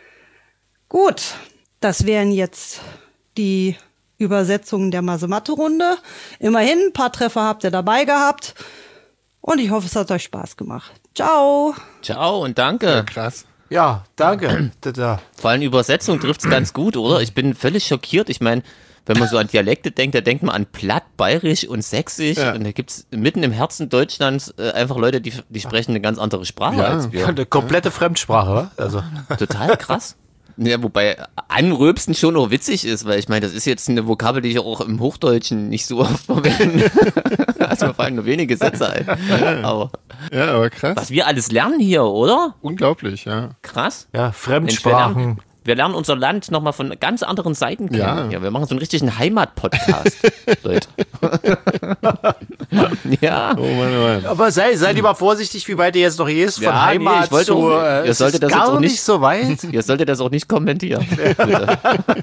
Gut, das wären jetzt die Übersetzungen der Masematte-Runde. Immerhin, ein paar Treffer habt ihr dabei gehabt. Und ich hoffe, es hat euch Spaß gemacht. Ciao. Ciao und danke. Ja, krass. Ja, danke. Vor allem Übersetzung trifft's ganz gut, oder? Ich bin völlig schockiert. Ich meine, wenn man so an Dialekte denkt, da denkt man an Platt, Bayerisch und Sächsisch. Ja. Und da gibt's mitten im Herzen Deutschlands einfach Leute, die sprechen eine ganz andere Sprache Ja. als wir. Eine komplette Fremdsprache, wa? Also. Total krass. Ja, wobei anrülpsen schon auch witzig ist, weil ich meine, das ist jetzt eine Vokabel, die ich auch im Hochdeutschen nicht so oft verwende. Also mir fallen nur wenige Sätze ein. Aber krass. was wir alles lernen hier, oder? Unglaublich, ja. Krass. Ja, Mensch, Fremdsprachen. wir lernen unser Land nochmal von ganz anderen Seiten kennen. Ja. Ja, wir machen so einen richtigen Heimat-Podcast, Leute. Ja. Oh Mann, oh Mann. Aber sei lieber vorsichtig, wie weit ihr jetzt noch gehst, von Ja, Heimat nee, ich wollte zu, auch- ihr es solltet ist das jetzt gar auch nicht nicht- so weit. Ihr solltet das auch nicht kommentieren. Bitte.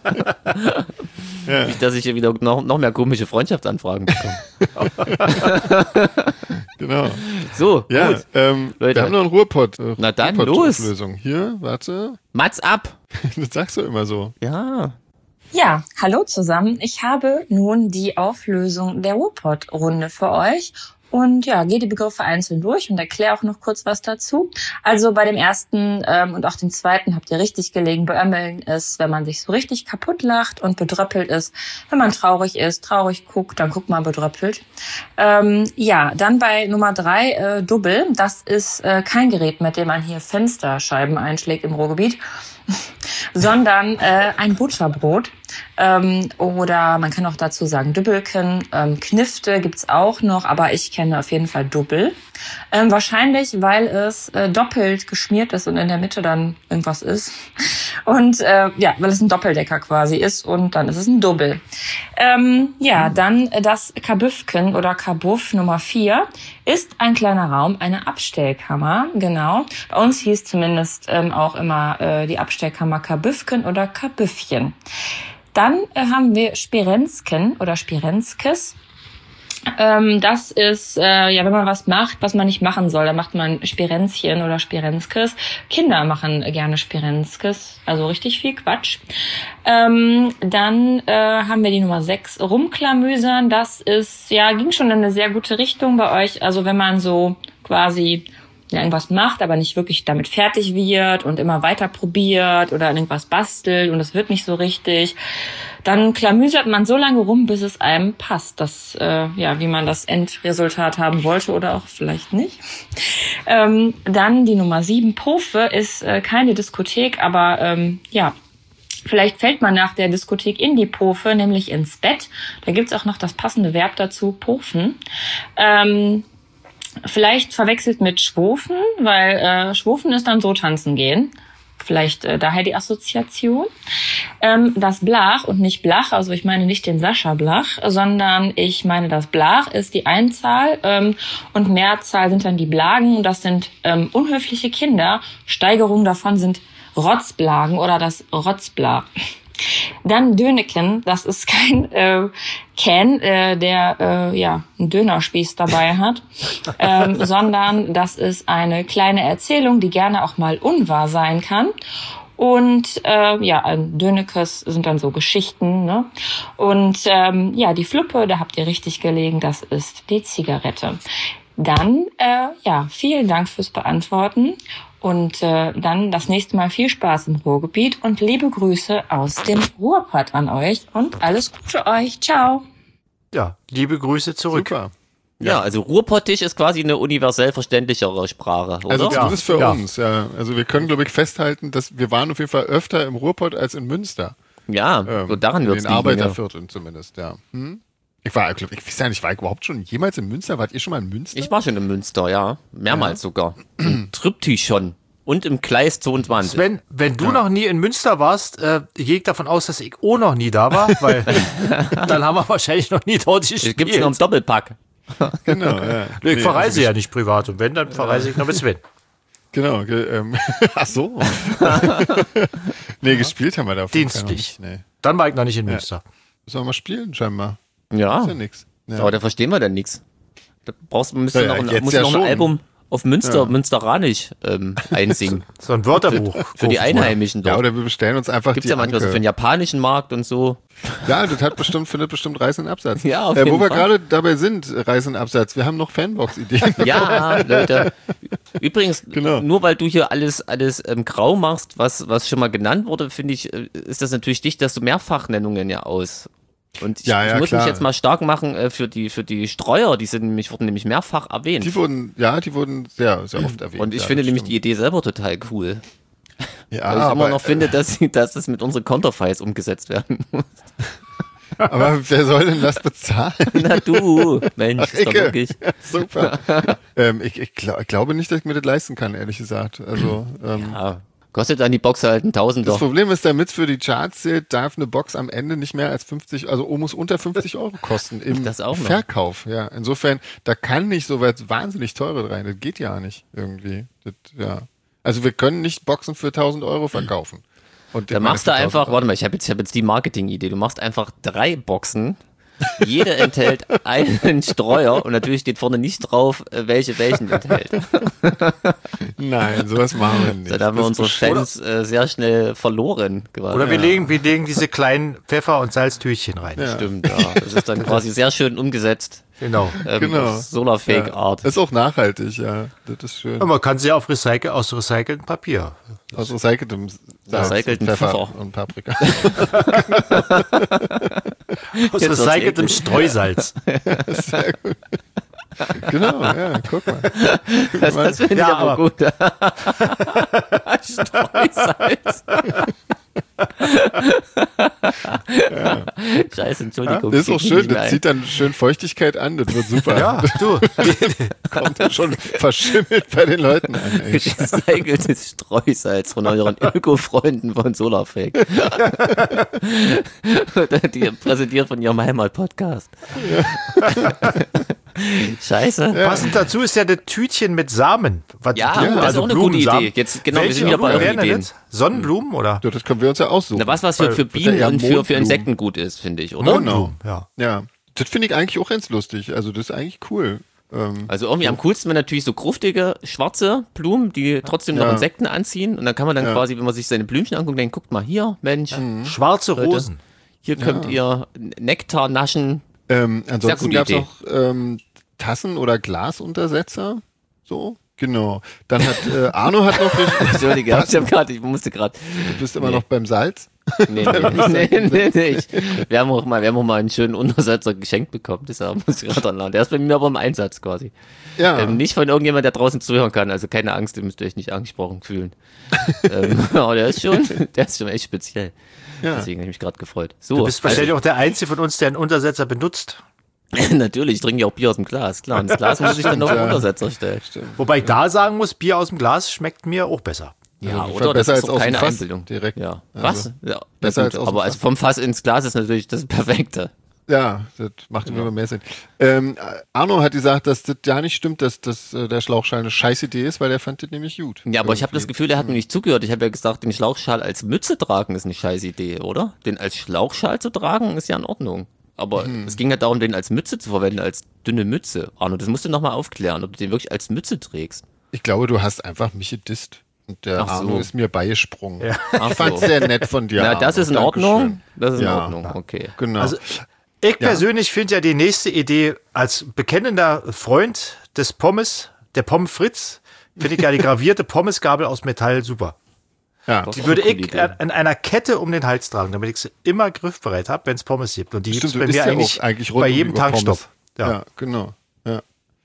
Nicht, dass ich hier wieder noch mehr komische Freundschaftsanfragen bekomme. Genau. So, Ja, gut. wir Leute. haben noch einen Ruhrpott. Na dann, Ruhrpott-Auflösung. Hier, warte. Mats ab. Das sagst du immer so. Ja. Ja, hallo zusammen. Ich habe nun die Auflösung der Ruhrpott-Runde für euch. Und ja, gehe die Begriffe einzeln durch und erkläre auch noch kurz was dazu. Also bei dem ersten und auch dem zweiten habt ihr richtig gelegen. Beömmeln ist, wenn man sich so richtig kaputt lacht, und bedröppelt ist, wenn man traurig ist, traurig guckt, dann guckt man bedröppelt. Ja, dann bei Nummer 3, Dubbel. Das ist kein Gerät, mit dem man hier Fensterscheiben einschlägt im Ruhrgebiet. sondern ein Butterbrot. Oder man kann auch dazu sagen Dübbelken. Knifte gibt's auch noch, aber ich kenne auf jeden Fall Dubbel. Wahrscheinlich, weil es doppelt geschmiert ist und in der Mitte dann irgendwas ist. Und weil es ein Doppeldecker quasi ist und dann ist es ein Dubbel. Dann das Kabüffken oder Kabuff Nummer 4 ist ein kleiner Raum, eine Abstellkammer, genau. Bei uns hieß zumindest auch immer die Abstellkammer Kabüffken oder Kabüffchen. Dann haben wir Spirenzken oder Spirenzkes. Das ist, wenn man was macht, was man nicht machen soll, dann macht man Spirenzchen oder Spirenzkes. Kinder machen gerne Spirenzkes, also richtig viel Quatsch. Dann haben wir die Nummer 6, Rumklamüsern. Das ist, ging schon in eine sehr gute Richtung bei euch. Also wenn man so quasi irgendwas macht, aber nicht wirklich damit fertig wird und immer weiter probiert oder irgendwas bastelt und es wird nicht so richtig, dann klamüsert man so lange rum, bis es einem passt, wie man das Endresultat haben wollte oder auch vielleicht nicht. Dann die Nummer 7, Pofe, ist keine Diskothek, aber vielleicht fällt man nach der Diskothek in die Pofe, nämlich ins Bett. Da gibt's auch noch das passende Verb dazu, pofen. Vielleicht verwechselt mit Schwofen, weil Schwofen ist dann so tanzen gehen. Vielleicht daher die Assoziation. Das Blach und nicht Blach, also ich meine nicht den Sascha Blach, sondern ich meine das Blach ist die Einzahl und Mehrzahl sind dann die Blagen. Das sind unhöfliche Kinder. Steigerungen davon sind Rotzblagen oder das Rotzblach. Dann Döneken, das ist kein Ken, der einen Dönerspieß dabei hat, sondern das ist eine kleine Erzählung, die gerne auch mal unwahr sein kann. Und Dönekes sind dann so Geschichten, ne? Und die Fluppe, da habt ihr richtig gelegen, das ist die Zigarette. Dann vielen Dank fürs Beantworten. Und dann das nächste Mal viel Spaß im Ruhrgebiet und liebe Grüße aus dem Ruhrpott an euch und alles Gute euch. Ciao. Ja, liebe Grüße zurück. Super. Ja, also Ruhrpottisch ist quasi eine universell verständlichere Sprache, oder? Also zumindest für uns, ja. Also wir können, glaube ich, festhalten, dass wir waren auf jeden Fall öfter im Ruhrpott als in Münster. Ja, so daran wird's in den Arbeitervierteln zumindest, ja. Ich weiß ja nicht, war ich überhaupt schon jemals in Münster? Wart ihr schon mal in Münster? Ich war schon in Münster, ja. Mehrmals sogar. Im Triptych schon. Und im Gleis 22. Sven, wenn du noch nie in Münster warst, gehe ich davon aus, dass ich auch noch nie da war, weil dann haben wir wahrscheinlich noch nie dort gespielt. Gibt's noch einen Doppelpack. Genau, ja. Ich verreise ja nicht privat und wenn, dann verreise ich noch mit Sven. Genau, ach so. Nee, gespielt haben wir da. Dienstlich. Nee. Dann war ich noch nicht in Münster. Sollen wir mal spielen, scheinbar. Ja. Ist ja nix. Ja. Aber da verstehen wir dann nichts. Da müsste noch ein Album auf Münsterranisch einsingen. So ein Wörterbuch. Für die Einheimischen dort. Ja, oder wir bestellen uns einfach Gibt's ja manchmal so für den japanischen Markt und so. Ja, das findet bestimmt Reiß und Absatz. Ja, auf jeden Wo wir Fall. gerade dabei sind, Reiß und Absatz, wir haben noch Fanbox-Ideen. Ja, Leute. Übrigens, Genau. nur weil du hier alles grau machst, was schon mal genannt wurde, finde ich, ist das natürlich dicht, dass du Mehrfachnennungen ja aus. Und ich muss mich jetzt mal stark machen für die Streuer, wurden nämlich mehrfach erwähnt. Die wurden sehr, sehr oft erwähnt. Und ich finde nämlich die Idee selber total cool. Ja, Weil ich immer noch finde, dass das mit unseren Konterfeis umgesetzt werden muss. Aber wer soll denn das bezahlen? Na du, Mensch, ist doch wirklich. Super. Ich glaube nicht, dass ich mir das leisten kann, ehrlich gesagt. Also, Ja, kostet dann die Box halt ein Tausender. das Problem ist, damit für die Charts zählt, darf eine Box am Ende nicht mehr als 50, also muss unter 50 Euro kosten im Das auch noch. Verkauf. Ja, insofern, da kann nicht so was wahnsinnig teure rein. Das geht ja nicht irgendwie. Ja. Also wir können nicht Boxen für 1.000 Euro verkaufen. Und Da machst du einfach, warte mal, ich hab jetzt die Marketing-Idee. Du machst einfach 3 Boxen. Jede enthält einen Streuer und natürlich steht vorne nicht drauf, welchen enthält. Nein, sowas machen wir nicht. Da haben wir Das unsere ist Fans sehr schnell verloren. Quasi. Oder wir legen diese kleinen Pfeffer- und Salztüchchen rein. Stimmt, ja. Das ist dann quasi sehr schön umgesetzt. Genau. Genau. Auf Solarfake-Art. Ist auch nachhaltig, ja. Das ist schön. Und man kann sie aus recyceltem Papier. Aus recyceltem Recycelten Pfeffer. und Paprika. Aus Jetzt wird's recyceltem eklig. Streusalz. Sehr gut. Genau, ja, guck mal. Das finde ich Ja, aber aber- gut. Streusalz. Scheiße, Entschuldigung. Das ist auch Krieg schön, nicht mehr das ein. zieht dann schön Feuchtigkeit an, das wird super. Ja, du. Kommt dann schon verschimmelt bei den Leuten an. Ey. Recyceltes Streusalz von euren Öko-Freunden von Solarfake. Die präsentiert von ihrem Heimat-Podcast. Scheiße. Passend dazu ist ja das Tütchen mit Samen. Was Ja, Blumen, das ist auch eine gute Blumensamen. Idee. Jetzt, genau, wir Welche sind wieder bei Blumen euren wären denn Ideen. das? Sonnenblumen oder? So, das können wir uns ja aussuchen. Na, was für Das ist ja Bienen eher und für Mondblumen. Insekten gut ist, finde ich, oder? Genau. Ja. Ja, das finde ich eigentlich auch ganz lustig. Also das ist eigentlich cool. Also irgendwie am coolsten wären natürlich so gruftige, schwarze Blumen, die trotzdem noch Ja. Insekten anziehen. Und dann kann man dann Ja. quasi, wenn man sich seine Blümchen anguckt, denkt, guckt mal hier, Mensch, Schwarze Leute. Rosen. hier könnt ihr Nektar naschen. Ansonsten gute gab es Idee. auch Tassen- oder Glasuntersetzer. So, genau. Dann hat Arno hat noch, Entschuldige, ich musste gerade. du bist immer noch beim Salz. Nee. Wir haben auch mal einen schönen Untersetzer geschenkt bekommen. Deshalb muss ich gerade anladen. Der ist bei mir aber im Einsatz quasi. Ja, Nicht von irgendjemand, der draußen zuhören kann. Also keine Angst, ihr müsst euch nicht angesprochen fühlen. Aber der ist schon echt speziell. Ja. Deswegen habe ich mich gerade gefreut. So, Du bist wahrscheinlich auch der Einzige von uns, der einen Untersetzer benutzt. natürlich, ich trinke ja auch Bier aus dem Glas. Klar, und das Glas muss ich dann auf den Untersetzer stellen. Wobei ich da sagen muss, Bier aus dem Glas schmeckt mir auch besser. Ja, Also oder? Das besser ist als doch aus dem keine Fass Einbildung. direkt. Ja. Also, Was? Ja, besser na als gut, aus dem aber also Fass. vom Fass ins Glas ist natürlich das Perfekte. Ja, das macht immer mehr Sinn. Arno hat gesagt, dass das ja nicht stimmt, dass der Schlauchschal eine scheiß Idee ist, weil der fand das nämlich gut. Ja, aber ich habe das Gefühl, der hat mir nicht zugehört. Ich habe ja gesagt, den Schlauchschal als Mütze tragen ist eine scheiß Idee, oder? Den als Schlauchschal zu tragen ist ja in Ordnung. Aber es ging ja darum, den als Mütze zu verwenden, als dünne Mütze. Arno, das musst du nochmal aufklären, ob du den wirklich als Mütze trägst. Ich glaube, du hast einfach mich gedisst. Und der Ach so. Arno ist mir beigesprungen. Ja. Ach Ich fand's so. sehr nett von dir. Na, Arno. das ist in Dankeschön. Ordnung. Das ist in Ja. Ordnung, okay. Genau. Also ich persönlich finde ja die nächste Idee als bekennender Freund des Pommes, der Pommes Fritz, finde ich ja die gravierte Pommesgabel aus Metall super. ja. Das Die ist würde eine coole ich Idee. an einer Kette um den Hals tragen, damit ich sie immer griffbereit habe, wenn es Pommes gibt. Und die gibt es Stimmt, bei du isst mir ja eigentlich, auch rund bei um jedem über Tankstopp. Pommes. Ja. Ja, genau. Ja,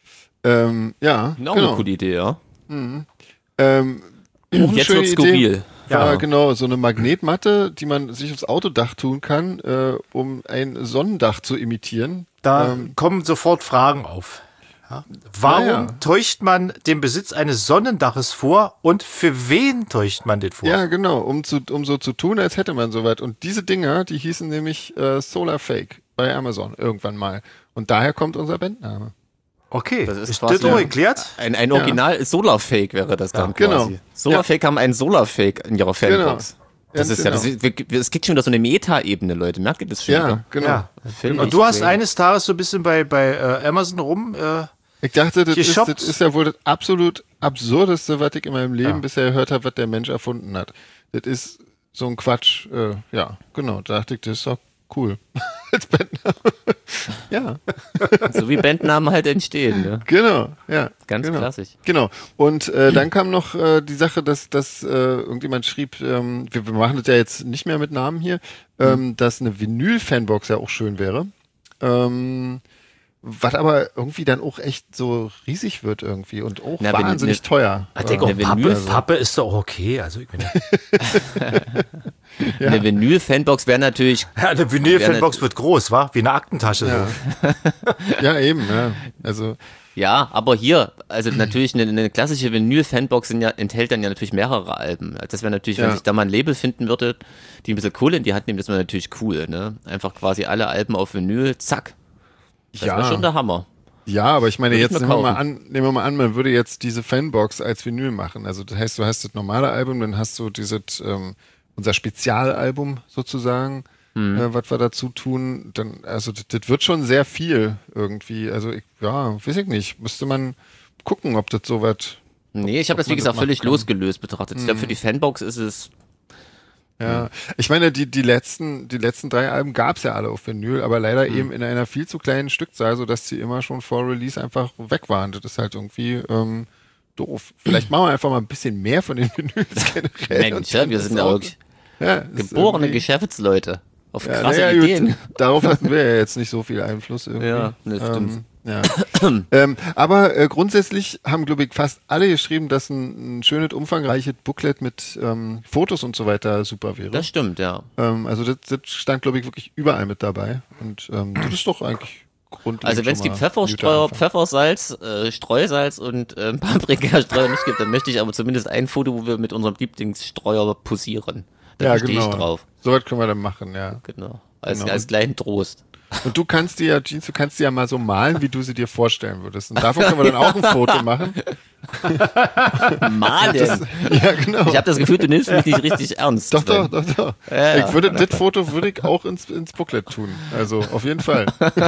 ja Auch genau. eine coole Idee, ja. Auch eine Jetzt schöne wird's Idee. skurril. Ja, Ja. genau, so eine Magnetmatte, die man sich aufs Autodach tun kann, um ein Sonnendach zu imitieren. Da kommen sofort Fragen auf. Ja. Warum Ja. täuscht man den Besitz eines Sonnendaches vor und für wen täuscht man den vor? Ja, genau, um so zu tun, als hätte man sowas. Und diese Dinger, die hießen nämlich Solar Fake bei Amazon irgendwann mal. Und daher kommt unser Bandname. Okay, Das ist ist quasi- das auch erklärt? Ein Original Solarfake wäre das dann genau. quasi. Solarfake haben einen Solarfake in ihrer Fanbox. Das Ganz ist ja, es gibt schon wieder so eine Meta-Ebene, Leute. Merkt ihr das schon? Ja, wieder? genau. Ja. Finde Und ich du hast crazy. eines Tages so ein bisschen bei Amazon rum. Ich dachte, das Geshoppt. ist ja wohl das absolut absurdeste, was ich in meinem Leben bisher gehört habe, was der Mensch erfunden hat. Das ist so ein Quatsch. Ja, genau. Da dachte ich, das ist doch cool. Als Bandname. Ja, So wie Bandnamen halt entstehen. Ne? genau. Ja, Ganz genau. klassisch. Genau. Und dann kam noch die Sache, dass irgendjemand schrieb, wir machen das ja jetzt nicht mehr mit Namen hier, dass eine Vinyl-Fanbox ja auch schön wäre. Was aber irgendwie dann auch echt so riesig wird irgendwie und auch Na, wenn- wahnsinnig ne- teuer. Ich denke, Eine Vinyl- Pappe ist doch okay. Also ich meine, Ja. Eine Vinyl-Fanbox wäre natürlich, ja, eine Vinyl-Fanbox wird groß, wa? Wie eine Aktentasche. So. Ja, eben, ja. Also, ja, aber hier, also natürlich eine klassische Vinyl-Fanbox enthält dann ja natürlich mehrere Alben. Das wäre natürlich, wenn Ja. sich da mal ein Label finden würde, die ein bisschen Kohle in die Hand nehmen, das wäre natürlich cool, ne? Einfach quasi alle Alben auf Vinyl, zack. Das wäre schon der Hammer. ja, aber ich meine, Würde ich jetzt mir nehmen wir mal an, man würde jetzt diese Fanbox als Vinyl machen. Also das heißt, du hast das normale Album, dann hast du dieses, unser Spezialalbum sozusagen, was wir dazu tun. Dann, also das wird schon sehr viel irgendwie. Also weiß ich nicht. Müsste man gucken, ob das so was. Nee, ich habe das, wie man gesagt, das völlig machen kann. losgelöst betrachtet. Ich glaube, für die Fanbox ist es, Ja, ich meine, die letzten 3 Alben gab's ja alle auf Vinyl, aber leider eben in einer viel zu kleinen Stückzahl, sodass sie immer schon vor Release einfach weg waren. Das ist halt irgendwie doof. Vielleicht machen wir einfach mal ein bisschen mehr von den Vinyls generell. Mensch, ja, wir sind ja wirklich ja, ist geborene irgendwie- Geschäftsleute. auf krasse Ideen. Darauf hatten wir ja jetzt nicht so viel Einfluss irgendwie. Ja, das stimmt. Ja. Aber grundsätzlich haben, glaube ich, fast alle geschrieben, dass ein schönes, umfangreiches Booklet mit Fotos und so weiter super wäre. Das stimmt, ja. Also das stand, glaube ich, wirklich überall mit dabei. Und das ist doch eigentlich grundlegend. Also wenn es die Pfefferstreuer, Pfeffersalz, Streusalz und Paprikastreuer nicht gibt, dann möchte ich aber zumindest ein Foto, wo wir mit unserem Lieblingsstreuer posieren. Da stehe ich drauf. So was können wir dann machen, ja. Genau. Als kleinen Trost. Und du kannst dir ja mal so malen, wie du sie dir vorstellen würdest. Und davon können wir dann auch ein Foto machen. Malen? Ja, genau. Ich habe das Gefühl, du nimmst mich nicht richtig ernst. Doch. Ja. Das Foto würde ich auch ins Booklet tun. Also auf jeden Fall.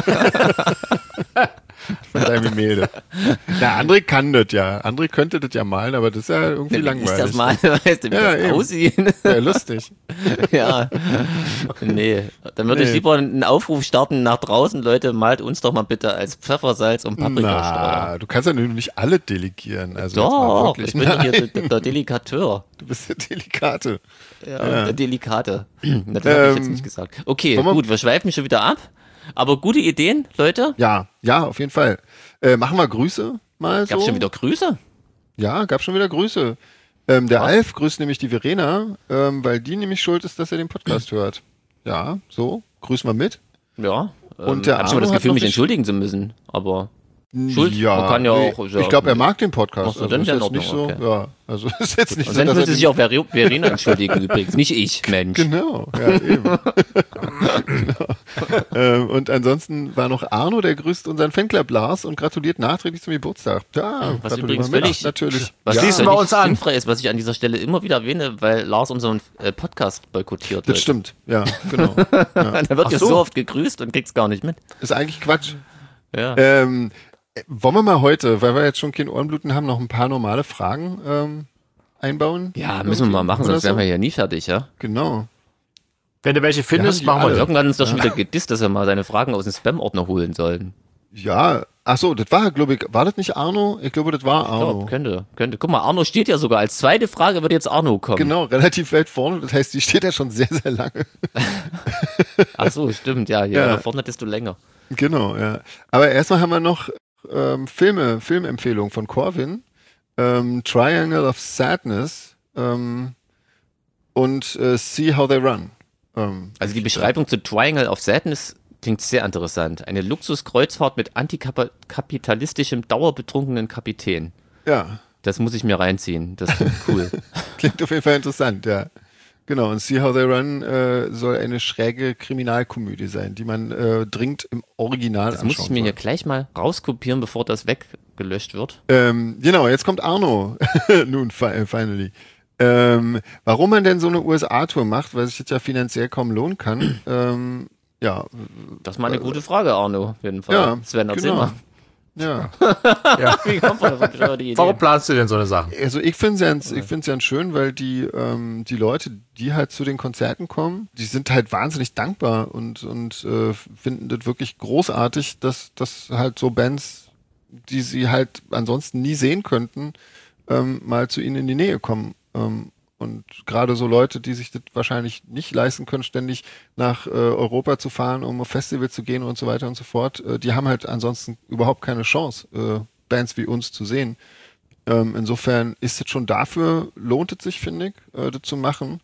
Von deinem Gemälde. Na, André kann das ja. André könnte das ja malen, aber das ist ja irgendwie langweilig. Ich das malen, weißt du, wie das aussieht. Ja, lustig. Ja. Nee. Dann würde ich lieber einen Aufruf starten nach draußen. Leute, malt uns doch mal bitte als Pfeffersalz und Paprikastreuer. Du kannst ja nicht alle delegieren. Also doch, ich bin doch hier der Delikateur. Du bist der Delikate. Ja, der Delikate. Das habe ich jetzt nicht gesagt. Okay, gut, wir schweifen schon wieder ab. Aber gute Ideen, Leute? Ja, auf jeden Fall. Machen wir Grüße mal so. Gab's schon wieder Grüße? Ja, gab schon wieder Grüße. Der Alf grüßt nämlich die Verena, weil die nämlich schuld ist, dass er den Podcast hört. Ja, so, grüßen wir mit. Ja, und der hab schon mal das Gefühl, mich entschuldigen zu müssen, aber Schuld, ja, man kann ja auch. Ich glaube, er mag den Podcast. Also dann ist jetzt nicht so. Okay. Ja, also ist jetzt nicht und so. dann müsste sich auch Verena entschuldigen übrigens, nicht ich, Mensch. Genau, ja eben. Genau. Und ansonsten war noch Arno, der grüßt unseren Fanclub Lars und gratuliert nachträglich zum Geburtstag. Ja, was übrigens völlig natürlich. Was schließen wir uns an. Sinnfrei ist, was ich an dieser Stelle immer wieder erwähne, weil Lars unseren Podcast boykottiert. Das stimmt, ja, genau. Ja. Da wird jetzt so oft gegrüßt und kriegt's gar nicht mit. Ist eigentlich Quatsch. Ja. Wollen wir mal heute, weil wir jetzt schon kein Ohrenbluten haben, noch ein paar normale Fragen einbauen? Ja, müssen wir mal machen, sonst wären wir ja nie fertig, ja? Genau. Wenn du welche findest, machen wir das. Irgendwann hat uns doch schon wieder gedisst, dass wir mal seine Fragen aus dem Spam-Ordner holen sollen. Ja, ach so, das war, glaube ich, war das nicht Arno? Ich glaube, das war Arno. Könnte. Guck mal, Arno steht ja sogar als zweite Frage, wird jetzt Arno kommen. Genau, relativ weit vorne, das heißt, die steht ja schon sehr, sehr lange. Ach so, stimmt, ja, je weiter vorne, desto länger. Genau, ja. Aber erstmal haben wir noch Filmempfehlung von Corwin, Triangle of Sadness und See How They Run. Also die Beschreibung zu Triangle of Sadness klingt sehr interessant. Eine Luxuskreuzfahrt mit antikapitalistischem, dauerbetrunkenen Kapitän. Ja. Das muss ich mir reinziehen. Das klingt cool. Klingt auf jeden Fall interessant, ja. Genau, und See How They Run soll eine schräge Kriminalkomödie sein, die man dringend im Original anschauen Das muss ich mir hier gleich mal rauskopieren, bevor das weggelöscht wird. Genau, jetzt kommt Arno. Nun, finally. Warum man denn so eine USA-Tour macht, weil sich das ja finanziell kaum lohnen kann, ja. Das ist mal eine gute Frage, Arno, auf jeden Fall. Ja, Sven, erzähl mal. Ja. Wie kommt man auf die Idee? Warum planst du denn so eine Sache? Also ich finde es ganz schön, weil die Leute, die halt zu den Konzerten kommen, die sind halt wahnsinnig dankbar und finden das wirklich großartig, dass halt so Bands, die sie halt ansonsten nie sehen könnten, mal zu ihnen in die Nähe kommen. Und gerade so Leute, die sich das wahrscheinlich nicht leisten können, ständig nach Europa zu fahren, um auf Festivals zu gehen und so weiter und so fort, die haben halt ansonsten überhaupt keine Chance, Bands wie uns zu sehen. Insofern ist es schon dafür, lohnt es sich, finde ich, das zu machen.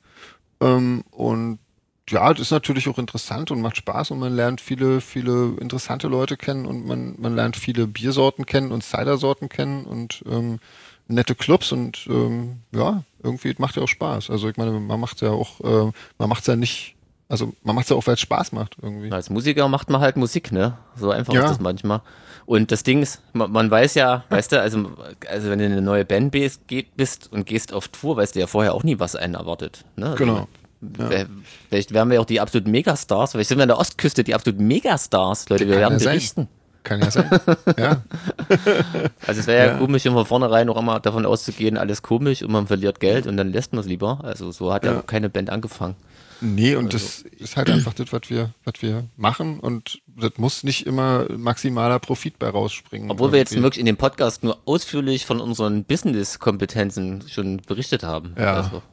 Und ja, das ist natürlich auch interessant und macht Spaß und man lernt viele, viele interessante Leute kennen und man lernt viele Biersorten kennen und Cidersorten kennen und nette Clubs und ja, irgendwie macht ja auch Spaß. Also ich meine, man macht ja auch, man macht es ja nicht, also man macht es ja auch, weil es Spaß macht irgendwie. Als Musiker macht man halt Musik, ne? So einfach ist das manchmal. Und das Ding ist, man weiß ja, weißt du, also wenn du in eine neue Band bist und gehst auf Tour, weißt du ja vorher auch nie, was einen erwartet. Ne? Also genau. Vielleicht wären wir auch die absoluten Megastars, vielleicht sind wir an der Ostküste die absoluten Megastars, Leute, wir werden berichten. Kann ja sein, ja. Also es wäre ja komisch, von vornherein noch immer davon auszugehen, alles komisch und man verliert Geld und dann lässt man es lieber. Also so hat ja auch keine Band angefangen. Nee, und das ist halt einfach das, was wir machen und das muss nicht immer maximaler Profit bei rausspringen. Obwohl wir jetzt wirklich in dem Podcast nur ausführlich von unseren Business-Kompetenzen schon berichtet haben. Ja. Also.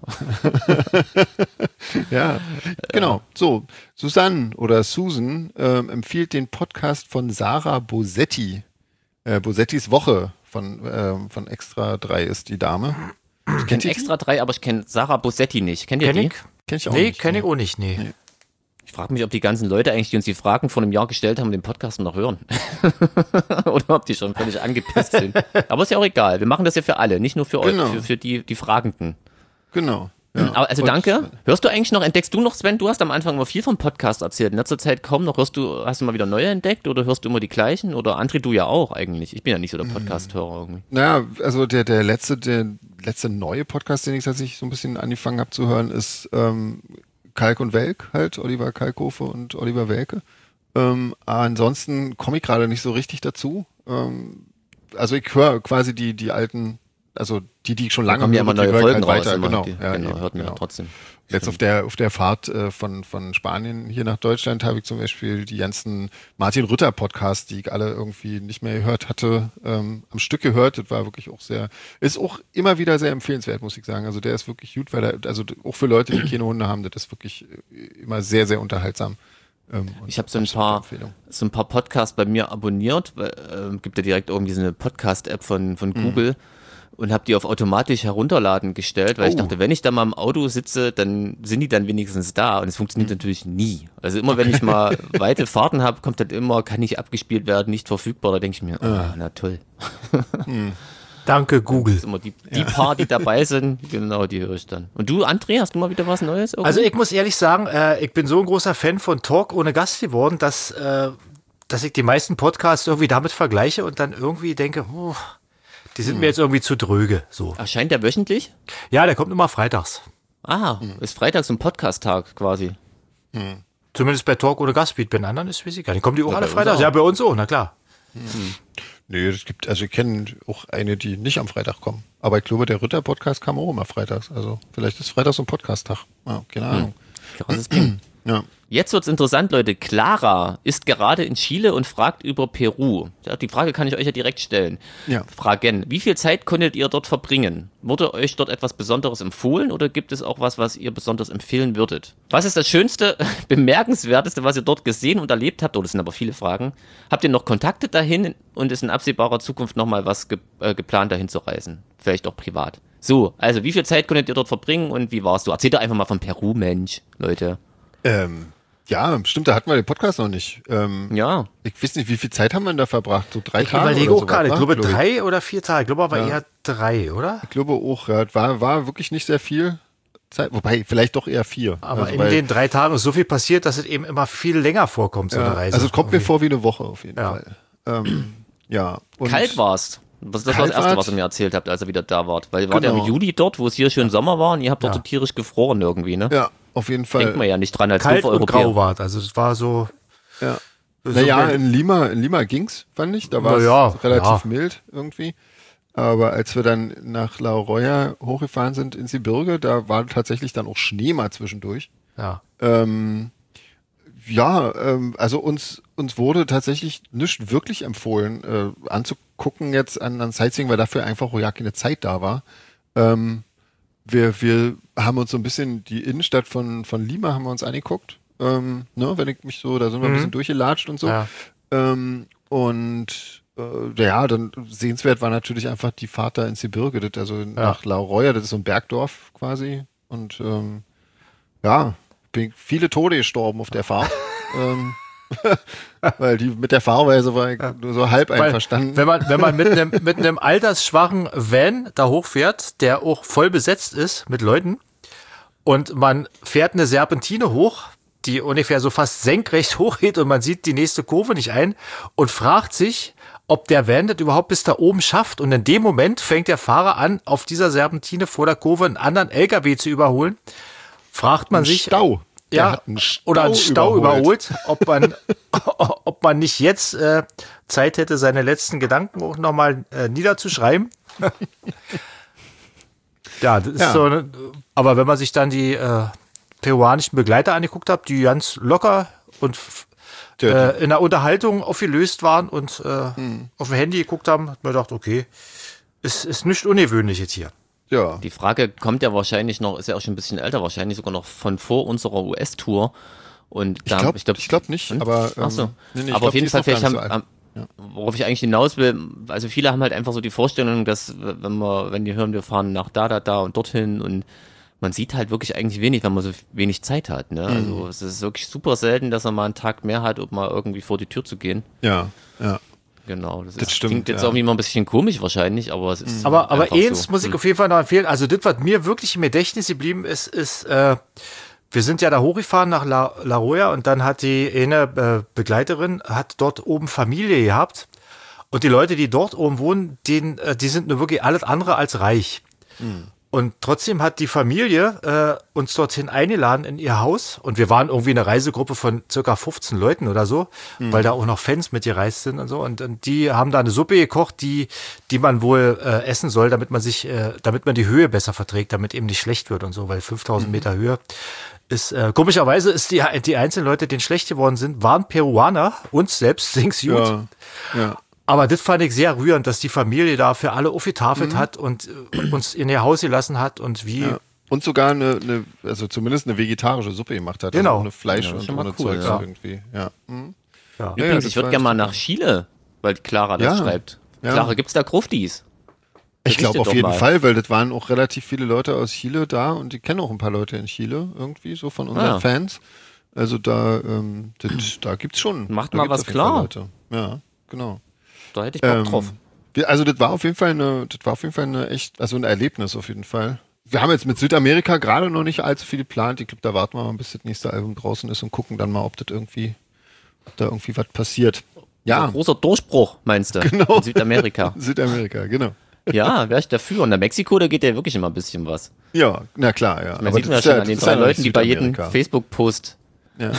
Ja, genau. So, Susanne oder Susan empfiehlt den Podcast von Sarah Bosetti. Bosettis Woche von Extra 3 ist die Dame. Ich kenne Extra 3, aber ich kenne Sarah Bosetti nicht. Kennt ihr die? Kenn ich auch Nee, nicht. kenne ich auch nicht, nee. Ich frage mich, ob die ganzen Leute eigentlich, die uns die Fragen vor einem Jahr gestellt haben, den Podcast noch hören. Oder ob die schon völlig angepisst sind. Aber ist ja auch egal. Wir machen das ja für alle, nicht nur für euch, Genau. für die Fragenden. Genau. Ja. Aber also Und- danke. Hörst du eigentlich noch, entdeckst du noch, Sven? Du hast am Anfang immer viel vom Podcast erzählt. In letzter Zeit kaum noch. Hast du mal wieder neue entdeckt oder hörst du immer die gleichen? Oder André, du ja auch eigentlich. Ich bin ja nicht so der Podcast-Hörer irgendwie. Naja, also der letzte neue Podcast, den ich tatsächlich so ein bisschen angefangen habe zu hören, ist Kalk und Welk halt, Oliver Kalkofe und Oliver Welke. Ansonsten komme ich gerade nicht so richtig dazu. Also ich höre quasi die alten, also die ich schon lange Da kommen ja immer höre, die neue höre ich Folgen halt raus. weiter. Immer. Genau, Genau, hört man ja genau. trotzdem. Jetzt auf der Fahrt von Spanien hier nach Deutschland habe ich zum Beispiel die ganzen Martin Rütter Podcasts, die ich alle irgendwie nicht mehr gehört hatte, am Stück gehört. Das war wirklich auch ist auch immer wieder sehr empfehlenswert, muss ich sagen. Also der ist wirklich gut, weil also auch für Leute, die keine Hunde haben, das ist wirklich immer sehr, sehr unterhaltsam. Ich habe so ein Empfehlung. paar Podcasts bei mir abonniert, weil, gibt ja direkt irgendwie so eine Podcast-App von Google und habe die auf automatisch herunterladen gestellt, weil ich dachte, wenn ich da mal im Auto sitze, dann sind die dann wenigstens da und es funktioniert natürlich nie. Also immer wenn ich mal weite Fahrten habe, kommt dann immer, kann nicht abgespielt werden, nicht verfügbar, da denke ich mir, na toll. Danke, Google. Das ist immer die paar, die dabei sind, genau, die höre ich dann. Und du, André, hast du mal wieder was Neues? Irgendwie? Also ich muss ehrlich sagen, ich bin so ein großer Fan von Talk ohne Gast geworden, dass ich die meisten Podcasts irgendwie damit vergleiche und dann irgendwie denke, die sind mir jetzt irgendwie zu dröge. So. Erscheint der wöchentlich? Ja, der kommt immer freitags. Ist freitags ein Podcast-Tag quasi. Zumindest bei Talk ohne Gast. Bei den anderen ist es egal. Die kommen die auch alle bei uns freitags. auch. Ja, bei uns auch, na klar. Nee, also ich kenne auch eine, die nicht am Freitag kommen. Aber ich glaube, der Rütter-Podcast kam auch immer freitags. Also vielleicht ist Freitag so ein Podcast-Tag. Ja, keine Ahnung. Krasses Ding. Ja. Jetzt wird's interessant, Leute. Clara ist gerade in Chile und fragt über Peru. Ja, die Frage kann ich euch ja direkt stellen. Ja. Fragen. Wie viel Zeit konntet ihr dort verbringen? Wurde euch dort etwas Besonderes empfohlen oder gibt es auch was ihr besonders empfehlen würdet? Was ist das Schönste, Bemerkenswerteste, was ihr dort gesehen und erlebt habt? Oh, das sind aber viele Fragen. Habt ihr noch Kontakte dahin und ist in absehbarer Zukunft nochmal was geplant, dahin zu reisen? Vielleicht auch privat. So, also wie viel Zeit konntet ihr dort verbringen und wie war's so? Erzählt doch einfach mal von Peru, Mensch, Leute. Ja, stimmt, da hatten wir den Podcast noch nicht. Ja. Ich weiß nicht, wie viel Zeit haben wir denn da verbracht? So 3 Ich Tage überlege oder auch gerade. Ich sowas, glaube ne? 3 oder 4 Tage. Ich glaube aber eher 3, oder? Ich glaube auch, ja, war wirklich nicht sehr viel Zeit. Wobei, vielleicht doch eher 4. Aber also, in weil- den 3 Tagen ist so viel passiert, dass es eben immer viel länger vorkommt, so eine Reise. Also es kommt mir vor wie eine Woche auf jeden Ja. Fall. Ja. Und Kalt war's. Das war Kalt das Erste, war's? was ihr mir erzählt habt, als ihr wieder da wart. Weil ihr wart ja Genau. im Juli dort, wo es hier schön Sommer war und ihr habt dort Ja. so tierisch gefroren irgendwie, ne? Ja, auf jeden Fall. Denkt man ja nicht dran als Kalt doofe und grau Europäer. war es. Also es war so... Ja. so Naja, mehr- in Lima ging's, fand ich. Da war es Ja, relativ ja. mild irgendwie. Aber als wir dann nach La Roya hochgefahren sind ins Gebirge, da war tatsächlich dann auch Schnee mal zwischendurch. ja. Also uns wurde tatsächlich nicht wirklich empfohlen, anzugucken jetzt an Sightseeing, weil dafür einfach auch ja keine Zeit da war. Wir haben uns so ein bisschen die Innenstadt von Lima haben wir uns angeguckt. Ne, wenn ich mich so, da sind wir ein bisschen durchgelatscht und so. Ja. Dann sehenswert war natürlich einfach die Fahrt da ins Gebirge, also nach La Roya, das ist so ein Bergdorf quasi. Und bin viele Tode gestorben auf der Fahrt. Weil die mit der Fahrweise war ich nur so halb Weil, einverstanden. wenn man mit einem altersschwachen Van da hochfährt, der auch voll besetzt ist mit Leuten, und man fährt eine Serpentine hoch, die ungefähr so fast senkrecht hochgeht und man sieht die nächste Kurve nicht ein und fragt sich, ob der Van das überhaupt bis da oben schafft. Und in dem Moment fängt der Fahrer an, auf dieser Serpentine vor der Kurve einen anderen LKW zu überholen. Fragt man sich, Stau. Der ja, hat einen oder einen Stau überholt, ob man nicht jetzt Zeit hätte, seine letzten Gedanken auch nochmal niederzuschreiben. Ja, das ist Ja. so. Aber wenn man sich dann die peruanischen Begleiter angeguckt hat, die ganz locker und in der Unterhaltung aufgelöst waren und auf dem Handy geguckt haben, hat man gedacht, okay, ist nicht ungewöhnlich jetzt hier. Ja. Die Frage kommt ja wahrscheinlich noch, ist ja auch schon ein bisschen älter, wahrscheinlich sogar noch von vor unserer US-Tour. Und da, Ich glaube nicht, aber ach so. nee, aber auf jeden Fall, vielleicht haben worauf ich eigentlich hinaus will, also viele haben halt einfach so die Vorstellung, dass wenn die hören, wir fahren nach da und dorthin und man sieht halt wirklich eigentlich wenig, wenn man so wenig Zeit hat. Ne? Also es ist wirklich super selten, dass man mal einen Tag mehr hat, um mal irgendwie vor die Tür zu gehen. Ja. Genau, Das stimmt, klingt jetzt irgendwie mal ein bisschen komisch wahrscheinlich, aber es ist Aber eins so. muss ich auf jeden Fall noch empfehlen. Also das, was mir wirklich im Gedächtnis geblieben ist, wir sind ja da hochgefahren nach La Jolla und dann hat die eine Begleiterin, hat dort oben Familie gehabt. Und die Leute, die dort oben wohnen, die sind nur wirklich alles andere als reich. Und trotzdem hat die Familie uns dorthin eingeladen in ihr Haus. Und wir waren irgendwie eine Reisegruppe von circa 15 Leuten oder so, weil da auch noch Fans mitgereist sind und so. Und die haben da eine Suppe gekocht, die man wohl essen soll, damit man die Höhe besser verträgt, damit eben nicht schlecht wird und so, weil 5000 Meter Höhe ist, komischerweise ist die einzelnen Leute, denen schlecht geworden sind, waren Peruaner, uns selbst sing's gut. Ja. Aber das fand ich sehr rührend, dass die Familie da für alle aufgetafelt hat und uns in ihr Haus gelassen hat und wie. Ja. Und sogar also zumindest eine vegetarische Suppe gemacht hat. Genau. Also ohne Fleisch das ist und schon ohne mal cool, Zeugs ja. irgendwie. Ja. Ja. Übrigens, das ich würde war gerne mal super. nach Chile, weil Clara das Ja. schreibt. Ja. Clara, gibt's da Gruftis? Ich glaube Berichtet auf doch jeden mal. Fall, weil das waren auch relativ viele Leute aus Chile da und die kennen auch ein paar Leute in Chile irgendwie, so von unseren Fans. Also da gibt's schon. Macht da mal gibt's was auf jeden Fall klar. Leute. Ja, genau. Da hätte ich Bock drauf. Also das war auf jeden Fall eine echt, also ein Erlebnis auf jeden Fall. Wir haben jetzt mit Südamerika gerade noch nicht allzu viel geplant. Ich glaube, da warten wir mal, bis das nächste Album draußen ist und gucken dann mal, ob da irgendwie was passiert. Ja, Ein großer Durchbruch, meinst du? Genau. In Südamerika. Südamerika, genau. Ja, wäre ich dafür. Und in Mexiko, da geht ja wirklich immer ein bisschen was. Ja, na klar, ja. Man sieht man ja schon an den 3 Leuten, die bei jedem Südamerika. Facebook-Post. Ja.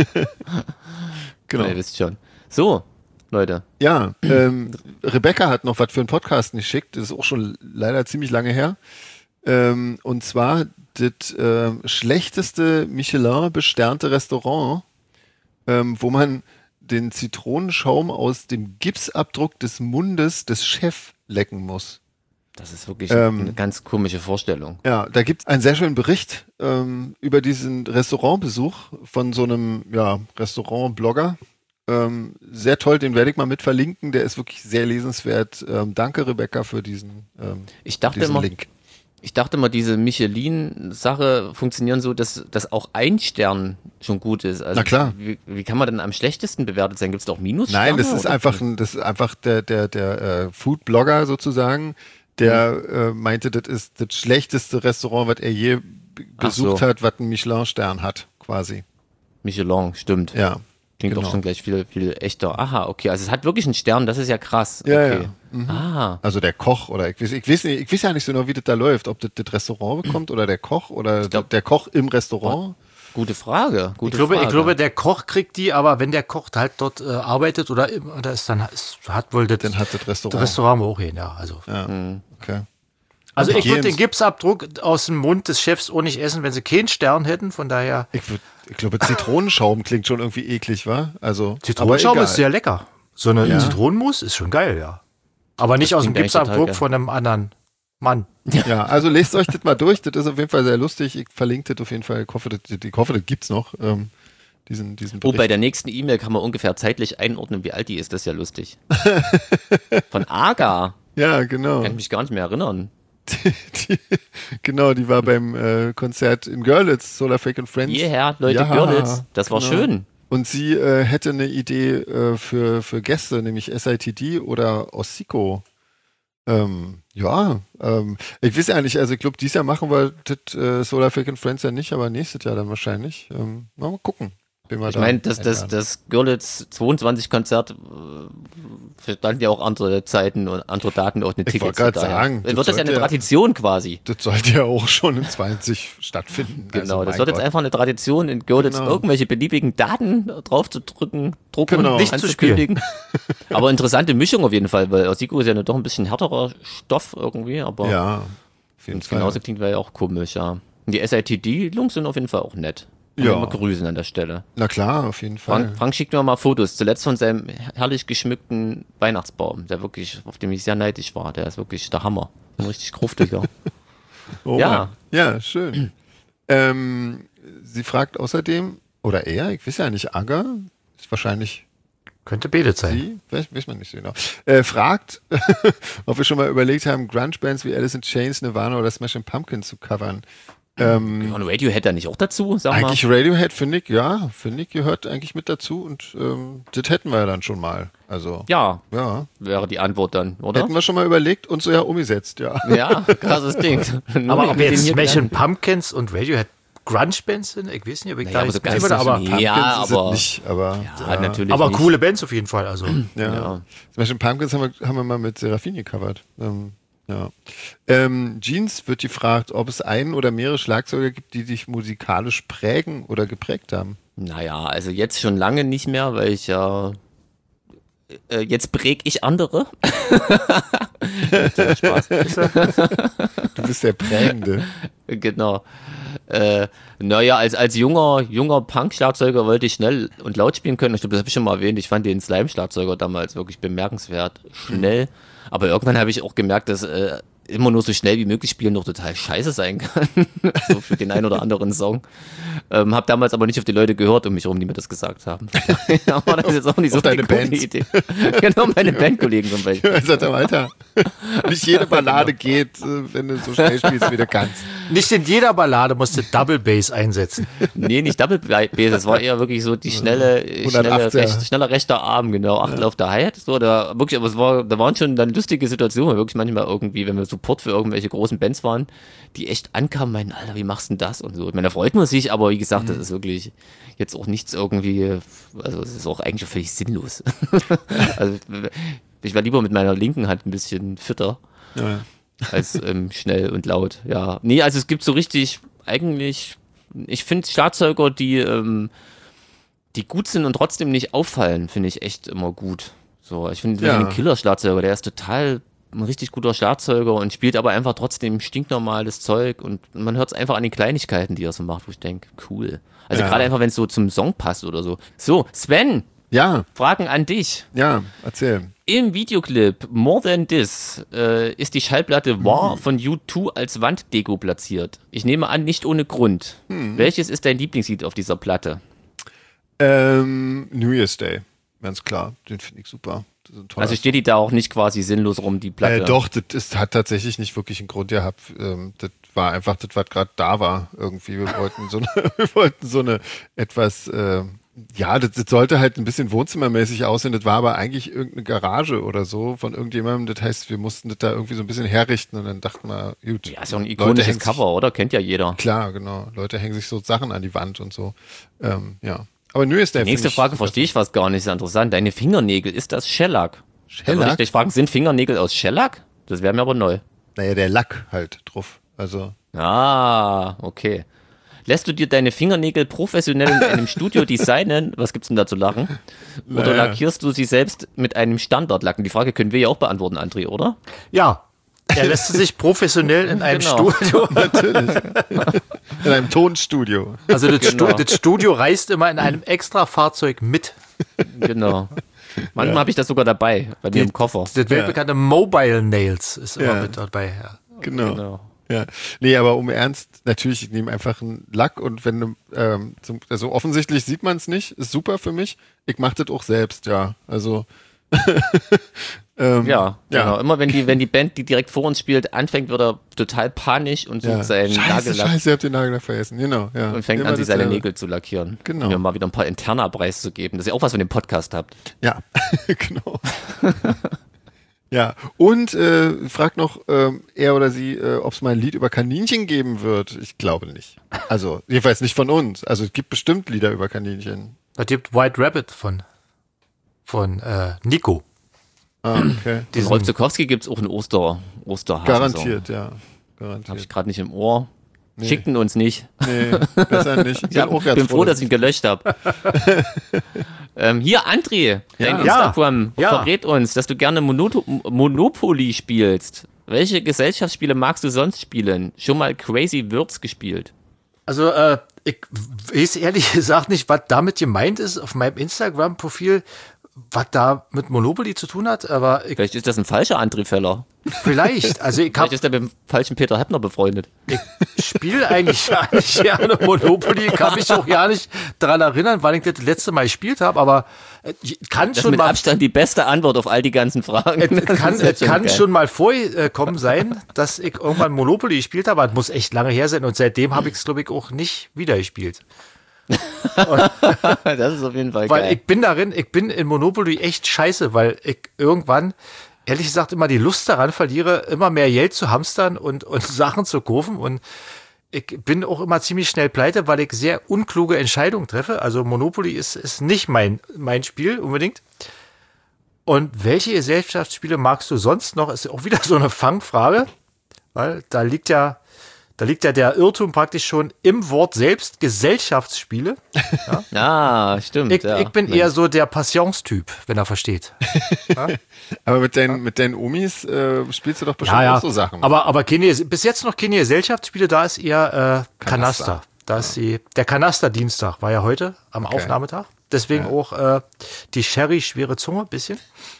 Genau. Ihr wisst schon. So, Leute. Ja, Rebecca hat noch was für einen Podcast geschickt. Das ist auch schon leider ziemlich lange her. Und zwar das schlechteste Michelin-besternte Restaurant, wo man den Zitronenschaum aus dem Gipsabdruck des Mundes des Chefs lecken muss. Das ist wirklich eine ganz komische Vorstellung. Ja, da gibt es einen sehr schönen Bericht über diesen Restaurantbesuch von so einem Restaurant-Blogger. Sehr toll, den werde ich mal mit verlinken. Der ist wirklich sehr lesenswert. Danke, Rebecca, für diesen Ich dachte diesen immer, Link. diese Michelin-Sache funktionieren so, dass auch ein Stern schon gut ist. Also Na klar. Wie kann man denn am schlechtesten bewertet sein? Gibt es da auch Minussterne? Nein, das ist einfach der Food-Blogger sozusagen, der meinte, das ist das schlechteste Restaurant, was er je besucht hat, was einen Michelin-Stern hat, quasi. Michelin, stimmt. Ja. Klingt genau. doch schon gleich viel echter. Aha, okay. Also es hat wirklich einen Stern, das ist ja krass. Ja, Okay. ja. Mhm. Ah, Also der Koch oder ich weiß ja nicht so genau, wie das da läuft, ob das Restaurant bekommt oder der Koch oder glaub- der Koch im Restaurant. gute Frage. Ich glaube, der Koch kriegt die, aber wenn der Koch halt dort arbeitet oder ist, dann hat wohl Dann hat das das Restaurant. Restaurant auch hin, ja. Also, Okay. also ich würde Gehen- den Gipsabdruck aus dem Mund des Chefs auch nicht essen, wenn sie keinen Stern hätten. Von daher, Ich glaube, Zitronenschaum klingt schon irgendwie eklig, wa? Also, Zitronenschaum aber ist sehr lecker. So eine Zitronenmus ist schon geil, ja. Aber nicht aus dem klingt eigentlich total Gipsabdruck geil. von einem anderen Mann. Ja, also lest euch das mal durch. Das ist auf jeden Fall sehr lustig. Ich verlinke das auf jeden Fall. Ich hoffe, das gibt's noch. Diesen Oh, Bericht. bei der nächsten E-Mail kann man ungefähr zeitlich einordnen, wie alt die ist. Das ist ja lustig. Von Aga. Ja, genau. Kann ich mich gar nicht mehr erinnern. Die war beim Konzert in Görlitz, Solar Fake and Friends. Hierher, Leute, Ja, Görlitz. Das war genau. schön. Und sie hätte eine Idee für Gäste, nämlich SITD oder Ossiko. Ich weiß ja nicht, also ich glaube, dieses Jahr machen wir das Solar Fake and Friends ja nicht, aber nächstes Jahr dann wahrscheinlich. Mal gucken. Ich meine, das Görlitz 22-Konzert verstanden ja auch andere Zeiten und andere Daten auch eine Ich Tickets. wollte gerade von daher sagen, wird das ja eine sollte ja- Tradition quasi. Das sollte ja auch schon in 20 stattfinden. Genau, Also, das mein wird jetzt Gott. einfach eine Tradition in Görlitz, Genau. irgendwelche beliebigen Daten drauf zu drucken Genau. und Nicht zu anzukündigen. Aber interessante Mischung auf jeden Fall, weil Ossiko ist ja doch ein bisschen härterer Stoff irgendwie, aber Ja, auf wenn jeden es Fall. genauso klingt, wäre ja auch komisch, ja. Und die SITD-Jungs sind auf jeden Fall auch nett. Ja. Mal grüßen an der Stelle. Na klar, auf jeden Fall. Frank schickt mir mal Fotos, zuletzt von seinem herrlich geschmückten Weihnachtsbaum, der wirklich, auf dem ich sehr neidisch war. Der ist wirklich der Hammer. Ein richtig gruftiger. Oh, ja, schön. Sie fragt außerdem, oder er, ich weiß ja nicht, Agger, ist wahrscheinlich... Könnte betet sein. Sie, weiß man nicht so genau. Fragt, ob wir schon mal überlegt haben, Grunge-Bands wie Alice in Chains, Nirvana oder Smashing Pumpkins zu covern. Und Radiohead da nicht auch dazu, sag mal? Eigentlich Radiohead, finde ich, gehört eigentlich mit dazu und das hätten wir ja dann schon mal. Also ja, wäre die Antwort dann, oder? Hätten wir schon mal überlegt und so umgesetzt, ja. Ja, krasses Ding. Aber ob jetzt Smashing Pumpkins und Radiohead Grunge-Bands sind, ich weiß nicht, ob ich da jetzt aber natürlich aber nicht. Coole Bands auf jeden Fall, also. Ja. Smashing Pumpkins haben wir mal mit Serafin gecovert. Ja. Jeans wird gefragt, ob es einen oder mehrere Schlagzeuger gibt, die dich musikalisch prägen oder geprägt haben. Naja, also jetzt schon lange nicht mehr, weil ich ja jetzt präg ich andere. Spaß. Du bist der Prägende. Genau. Naja, als junger Punk-Schlagzeuger wollte ich schnell und laut spielen können. Ich glaube, das habe ich schon mal erwähnt. Ich fand den Slime-Schlagzeuger damals wirklich bemerkenswert schnell. Aber irgendwann habe ich auch gemerkt, dass immer nur so schnell wie möglich spielen doch total scheiße sein kann. So für den einen oder anderen Song. Hab damals aber nicht auf die Leute gehört um mich herum, die mir das gesagt haben. Aber das ist jetzt auch nicht so eine gute Idee. Genau, meine Bandkollegen zum Beispiel. Ich sagte, Alter, nicht jede Ballade geht, wenn du so schnell spielst, wie du kannst. Nicht in jeder Ballade musst du Double Bass einsetzen. Nee, nicht Double Bass, das war eher wirklich so die schneller rechter Arm, genau, Achtel auf der Hi-Hat, so, da waren schon dann lustige Situationen, wirklich manchmal irgendwie, wenn wir Support für irgendwelche großen Bands waren, die echt ankamen, meinen, Alter, wie machst du denn das und so. Ich meine, da freut man sich, aber wie gesagt, das ist wirklich jetzt auch nichts irgendwie, also es ist auch eigentlich völlig sinnlos. Also ich war lieber mit meiner linken Hand ein bisschen fitter. Ja. Als schnell und laut, ja. Nee, also es gibt so richtig, eigentlich, ich finde Schlagzeuger, die gut sind und trotzdem nicht auffallen, finde ich echt immer gut. So, ich finde den Killer-Schlagzeuger, der ist total ein richtig guter Schlagzeuger und spielt aber einfach trotzdem stinknormales Zeug und man hört es einfach an den Kleinigkeiten, die er so macht, wo ich denke, cool. Also gerade einfach, wenn es so zum Song passt oder so. So, Sven. Ja. Fragen an dich. Ja, erzähl. Im Videoclip More Than This ist die Schallplatte War von U2 als Wanddeko platziert. Ich nehme an, nicht ohne Grund. Welches ist dein Lieblingslied auf dieser Platte? New Year's Day, ganz klar. Den finde ich super. Also steht die da auch nicht quasi sinnlos rum, die Platte? Doch, das hat tatsächlich nicht wirklich einen Grund gehabt. Das war einfach das, was gerade da war irgendwie. Wir wollten so eine etwas... das sollte halt ein bisschen wohnzimmermäßig aussehen. Das war aber eigentlich irgendeine Garage oder so von irgendjemandem. Das heißt, wir mussten das da irgendwie so ein bisschen herrichten und dann dachten wir, gut. Ja, ist ja ein ikonisches Cover, oder? Kennt ja jeder. Klar, genau. Leute hängen sich so Sachen an die Wand und so. Ja. Aber New Year's Day. Die nächste Frage verstehe ich fast gar nicht, sehr interessant. Deine Fingernägel, ist das Shellac? Shellac? Da würde ich dich fragen, sind Fingernägel aus Shellac? Das wäre mir aber neu. Naja, der Lack halt drauf. Also. Ah, okay. Lässt du dir deine Fingernägel professionell in einem Studio designen? Was gibt's denn da zu lachen? Oder lackierst du sie selbst mit einem Standardlacken? Die Frage können wir ja auch beantworten, André, oder? Ja. Er lässt sie sich professionell in einem Studio. Natürlich. In einem Tonstudio. Also das Studio reist immer in einem extra Fahrzeug mit. Genau. Manchmal habe ich das sogar dabei, bei mir im Koffer. Das weltbekannte Mobile Nails ist immer mit dabei. Ja. Genau. Ja, nee, aber um ernst, natürlich, ich nehme einfach einen Lack und wenn du, also offensichtlich sieht man es nicht, ist super für mich. Ich mache das auch selbst, ja. Also genau. Immer wenn die Band, die direkt vor uns spielt, anfängt, wird er total panisch und sucht seinen Nagellack. Scheiße, ihr habt den Nagellack vergessen, genau. Ja. Und fängt an, sich seine Nägel zu lackieren. Genau. Um mir mal wieder ein paar Interna preiszugeben, dass ihr auch was von dem Podcast habt. Ja, genau. Ja, und fragt noch er oder sie, ob es mal ein Lied über Kaninchen geben wird. Ich glaube nicht. Also, jedenfalls nicht von uns. Also es gibt bestimmt Lieder über Kaninchen. Es gibt White Rabbit von Nico. Ah, okay. Den Rolf Zukowski gibt es auch in Osterhasen. Garantiert, ja. Garantiert. Habe ich gerade nicht im Ohr. Nee. Schickten uns nicht. Nee, besser nicht. Ich bin froh, dass ich ihn gelöscht habe. Hier, André, dein Instagram verrät uns, dass du gerne Monopoly spielst. Welche Gesellschaftsspiele magst du sonst spielen? Schon mal Crazy Words gespielt? Also Ich weiß ehrlich gesagt nicht, was damit gemeint ist auf meinem Instagram-Profil, was da mit Monopoly zu tun hat, aber Vielleicht ist das ein falscher André Feller. vielleicht. Also ich Vielleicht ist er mit dem falschen Peter Heppner befreundet. spiele eigentlich gar nicht gerne Monopoly. Ich kann mich auch gar nicht daran erinnern, wann ich das letzte Mal gespielt habe, aber ich kann Das ist schon mit mal Abstand die beste Antwort auf all die ganzen Fragen. Es kann schon mal vorkommen sein, dass ich irgendwann Monopoly gespielt habe, aber es muss echt lange her sein und seitdem habe ich es, glaube ich, auch nicht wieder gespielt. Das ist auf jeden Fall Weil geil. ich bin in Monopoly echt scheiße, weil ich irgendwann, ehrlich gesagt, immer die Lust daran verliere, immer mehr Geld zu hamstern und Sachen zu kaufen und ich bin auch immer ziemlich schnell pleite, weil ich sehr unkluge Entscheidungen treffe. Also Monopoly ist nicht mein Spiel unbedingt. Und welche Gesellschaftsspiele magst du sonst noch? Ist auch wieder so eine Fangfrage, weil da liegt ja der Irrtum praktisch schon im Wort selbst, Gesellschaftsspiele. Ah, stimmt. Ich bin eher so der Passionstyp, wenn er versteht. Aber mit deinen Omis spielst du doch bestimmt auch so Sachen. Aber bis jetzt noch keine Gesellschaftsspiele, da ist eher Kanaster. Da ist der Kanasterdienstag, war ja heute am Aufnahmetag. Deswegen auch die Sherry-schwere Zunge, ein bisschen.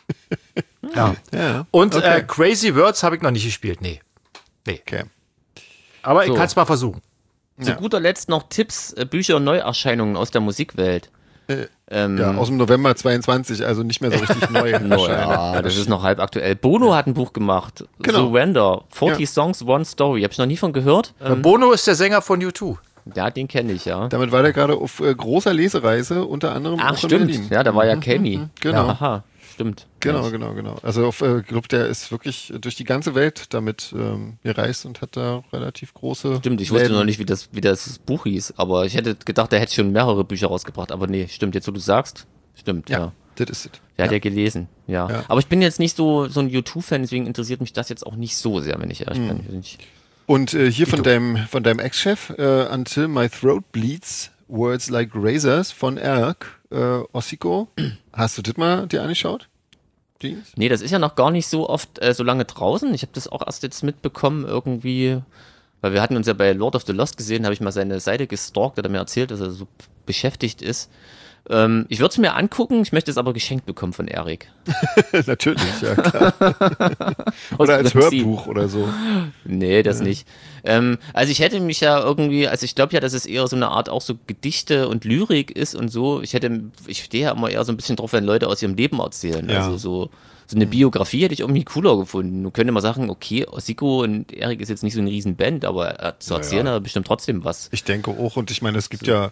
Ja. Und Crazy Words habe ich noch nicht gespielt, nee. Okay. Aber So. ich kann es mal versuchen. Zu guter Letzt noch Tipps, Bücher und Neuerscheinungen aus der Musikwelt. Ja, aus dem November 22, also nicht mehr so richtig neu. Ja, das ist noch halb aktuell. Bono hat ein Buch gemacht. Genau. Surrender. 40 Songs, One Story. Hab ich noch nie von gehört. Bono ist der Sänger von U2. Ja, den kenne ich, ja. Damit war der gerade auf großer Lesereise, unter anderem Ach, auch in stimmt. Berlin. Ja, da war ja Kami. Genau. Ja, aha, stimmt. Genau. Also ich glaube, der ist wirklich durch die ganze Welt damit gereist und hat da relativ große Stimmt, ich wusste Läden. noch nicht, wie das Buch hieß, aber ich hätte gedacht, der hätte schon mehrere Bücher rausgebracht, aber nee, stimmt, jetzt wo du sagst, stimmt, ja. Das ist es. Der hat ja gelesen, ja. Aber ich bin jetzt nicht so ein U2-Fan, deswegen interessiert mich das jetzt auch nicht so sehr, wenn ich ehrlich bin. Und hier von deinem Ex-Chef, Until My Throat Bleeds, Words Like Razors von Erk, Ossiko. Hast du das mal dir angeschaut? Jeans? Nee, das ist ja noch gar nicht so oft so lange draußen. Ich habe das auch erst jetzt mitbekommen irgendwie, weil wir hatten uns ja bei Lord of the Lost gesehen, habe ich mal seine Seite gestalkt, hat er mir erzählt, dass er so beschäftigt ist. Ich würde es mir angucken, ich möchte es aber geschenkt bekommen von Erik. Natürlich, ja klar. Oder als Prinzip. Hörbuch oder so. Nee, das nicht. Also ich hätte mich ja irgendwie, also ich glaube ja, dass es eher so eine Art auch so Gedichte und Lyrik ist und so. Ich stehe ja immer eher so ein bisschen drauf, wenn Leute aus ihrem Leben erzählen. Ja. Also so eine Biografie hätte ich irgendwie cooler gefunden. Du könntest mal sagen, okay, Ossiko und Erik ist jetzt nicht so eine riesen Band, aber zu erzählen hat er bestimmt trotzdem was. Ich denke auch, und ich meine, es gibt ja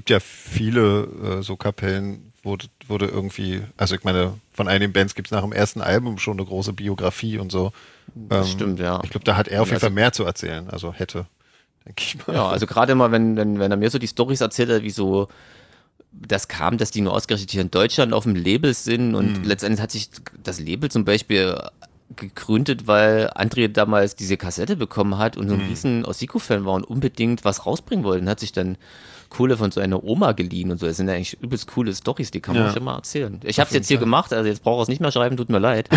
viele so Kapellen, wo du irgendwie, also ich meine, von einigen Bands gibt es nach dem ersten Album schon eine große Biografie und so. Das stimmt, ja. Ich glaube, da hat er auf jeden Fall mehr zu erzählen, also hätte, denke ich mal. Ja, also gerade mal, wenn er mir so die Storys erzählt hat, wie so das kam, dass die nur ausgerechnet hier in Deutschland auf dem Label sind und letztendlich hat sich das Label zum Beispiel gegründet, weil André damals diese Kassette bekommen hat und so ein riesen Ossiko-Fan war und unbedingt was rausbringen wollte und hat sich dann Kohle von so einer Oma geliehen und so. Das sind ja eigentlich übelst coole Storys, die kann man schon mal erzählen. Ich habe es jetzt hier gemacht, also jetzt brauche ich es nicht mehr schreiben, tut mir leid.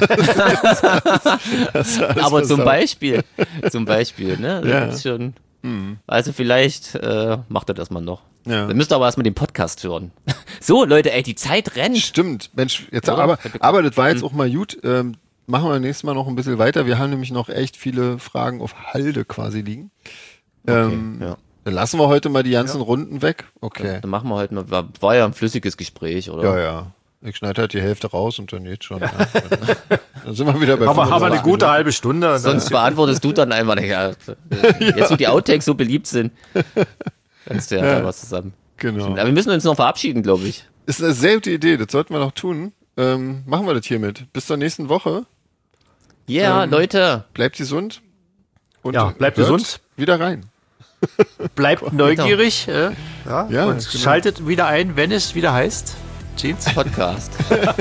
Aber zum Beispiel, ne? Das ist schon, also vielleicht macht er das mal noch. Ja. Dann müsst ihr aber erstmal den Podcast hören. So, Leute, ey, die Zeit rennt. Stimmt, Mensch, jetzt Oder? aber das war jetzt auch mal gut. Machen wir nächstes Mal noch ein bisschen weiter. Wir haben nämlich noch echt viele Fragen auf Halde quasi liegen. Ja. Dann lassen wir heute mal die ganzen Runden weg. Okay. Dann machen wir heute mal, war ja ein flüssiges Gespräch, oder? Ja. Ich schneide halt die Hälfte raus und dann geht's schon. Ja. Dann sind wir wieder bei Haben wir eine 25 gute Minuten. halbe Stunde. Sonst beantwortest du dann einfach, ja, jetzt wo die Outtakes so beliebt sind, kannst du ja da was zusammen. Genau. Aber wir müssen uns noch verabschieden, glaube ich. Ist eine sehr gute Idee, das sollten wir noch tun. Machen wir das hiermit. Bis zur nächsten Woche. Ja, Leute. Bleibt gesund. Und Ja, bleibt hört gesund. Wieder rein. Bleibt neugierig Ja, und genau. schaltet wieder ein, wenn es wieder heißt. Jeans? Podcast.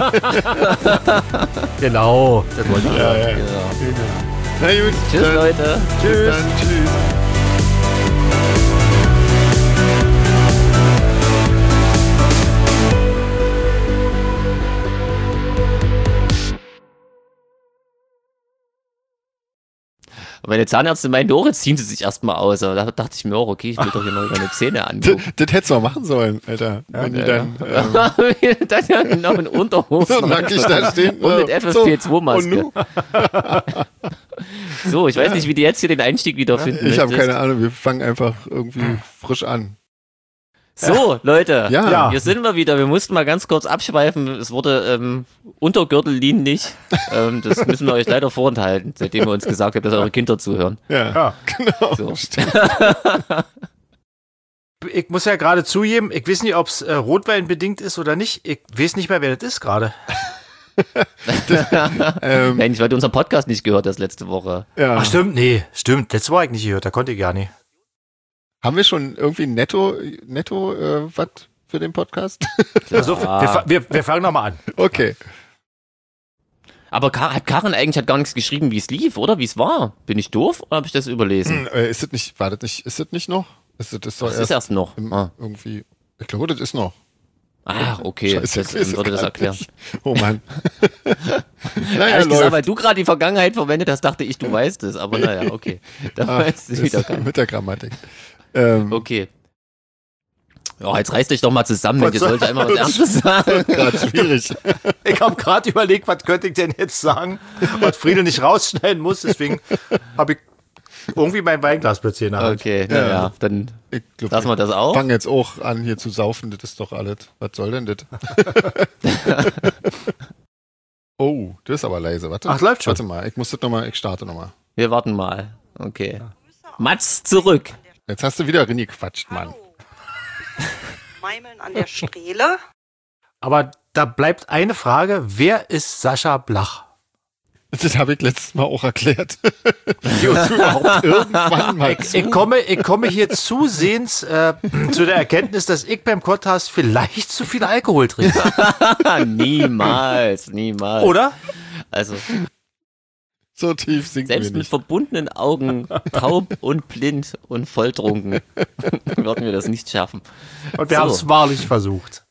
Genau. Das wollte ich. Genau. Na gut. Tschüss, dann, Leute. Bis dann. Tschüss. Meine Zahnärztin meinte, oh, jetzt ziehen sie sich erstmal aus. Aber da dachte ich mir auch, okay, ich will doch hier noch meine Zähne angucken. Das hättest du auch machen sollen, Alter. Wenn die dann Dann ja noch in Unterhose. so nackig da stehen. Und mit FFP2-Maske. Und So, ich weiß nicht, wie die jetzt hier den Einstieg wiederfinden. ich habe keine Ahnung, wir fangen einfach irgendwie frisch an. So, Leute, Ja. hier sind wir wieder. Wir mussten mal ganz kurz abschweifen. Es wurde untergürteldienlich. Das müssen wir euch leider vorenthalten, seitdem wir uns gesagt haben, dass eure Kinder zuhören. Ja, genau. So. Ich muss ja gerade zugeben, ich weiß nicht, ob es Rotwein bedingt ist oder nicht. Ich weiß nicht mehr, wer das ist gerade. Mensch, weil du unseren Podcast nicht gehört hast letzte Woche. Ja. Ach stimmt, nee, stimmt. Letztes Mal habe ich nicht gehört, da konnte ich gar nicht. Haben wir schon irgendwie netto was für den Podcast? Also, wir fangen nochmal an. Okay. Aber Karin eigentlich hat gar nichts geschrieben, wie es lief, oder? Wie es war. Bin ich doof oder habe ich das überlesen? Ist das nicht noch? Ist das doch Das ist erst noch. irgendwie, ich glaube, das ist noch. Okay, Scheiße, das ich weiß würde das gar erklären. nicht. Oh Mann. Naja, Ehrlich gesagt, läuft. weil du gerade die Vergangenheit verwendet hast, dachte ich, du weißt es. Aber naja, okay. Da weißt du wieder keiner. Mit der Grammatik. Okay. Ja, jetzt reiß dich doch mal zusammen, Mensch, ihr sollt ja immer was Ernstes sagen. Gerade schwierig. Ich habe gerade überlegt, was könnte ich denn jetzt sagen, was Friedel nicht rausschneiden muss. Deswegen habe ich irgendwie mein Weinglas plötzlich in der Hand. Okay, naja, dann Ich glaub, lassen wir das auch. fangen jetzt auch an, hier zu saufen. Das ist doch alles. Was soll denn das? Oh, das ist aber leise. Warte. Ach, läuft schon. Warte mal, ich starte nochmal. Wir warten mal. Okay. Mats zurück. Jetzt hast du wieder reingequatscht, Mann. Meimeln an der Strehle. Aber da bleibt eine Frage, wer ist Sascha Blach? Das habe ich letztes Mal auch erklärt. Hörst du überhaupt irgendwann mal zu? Ich komme hier zusehends zu der Erkenntnis, dass ich beim Podcast vielleicht zu viel Alkohol trinke. Niemals. Oder? Also, So tief sinken selbst wir mit nicht. verbundenen Augen, taub und blind und volltrunken, würden wir das nicht schaffen. Und wir So. haben es wahrlich versucht.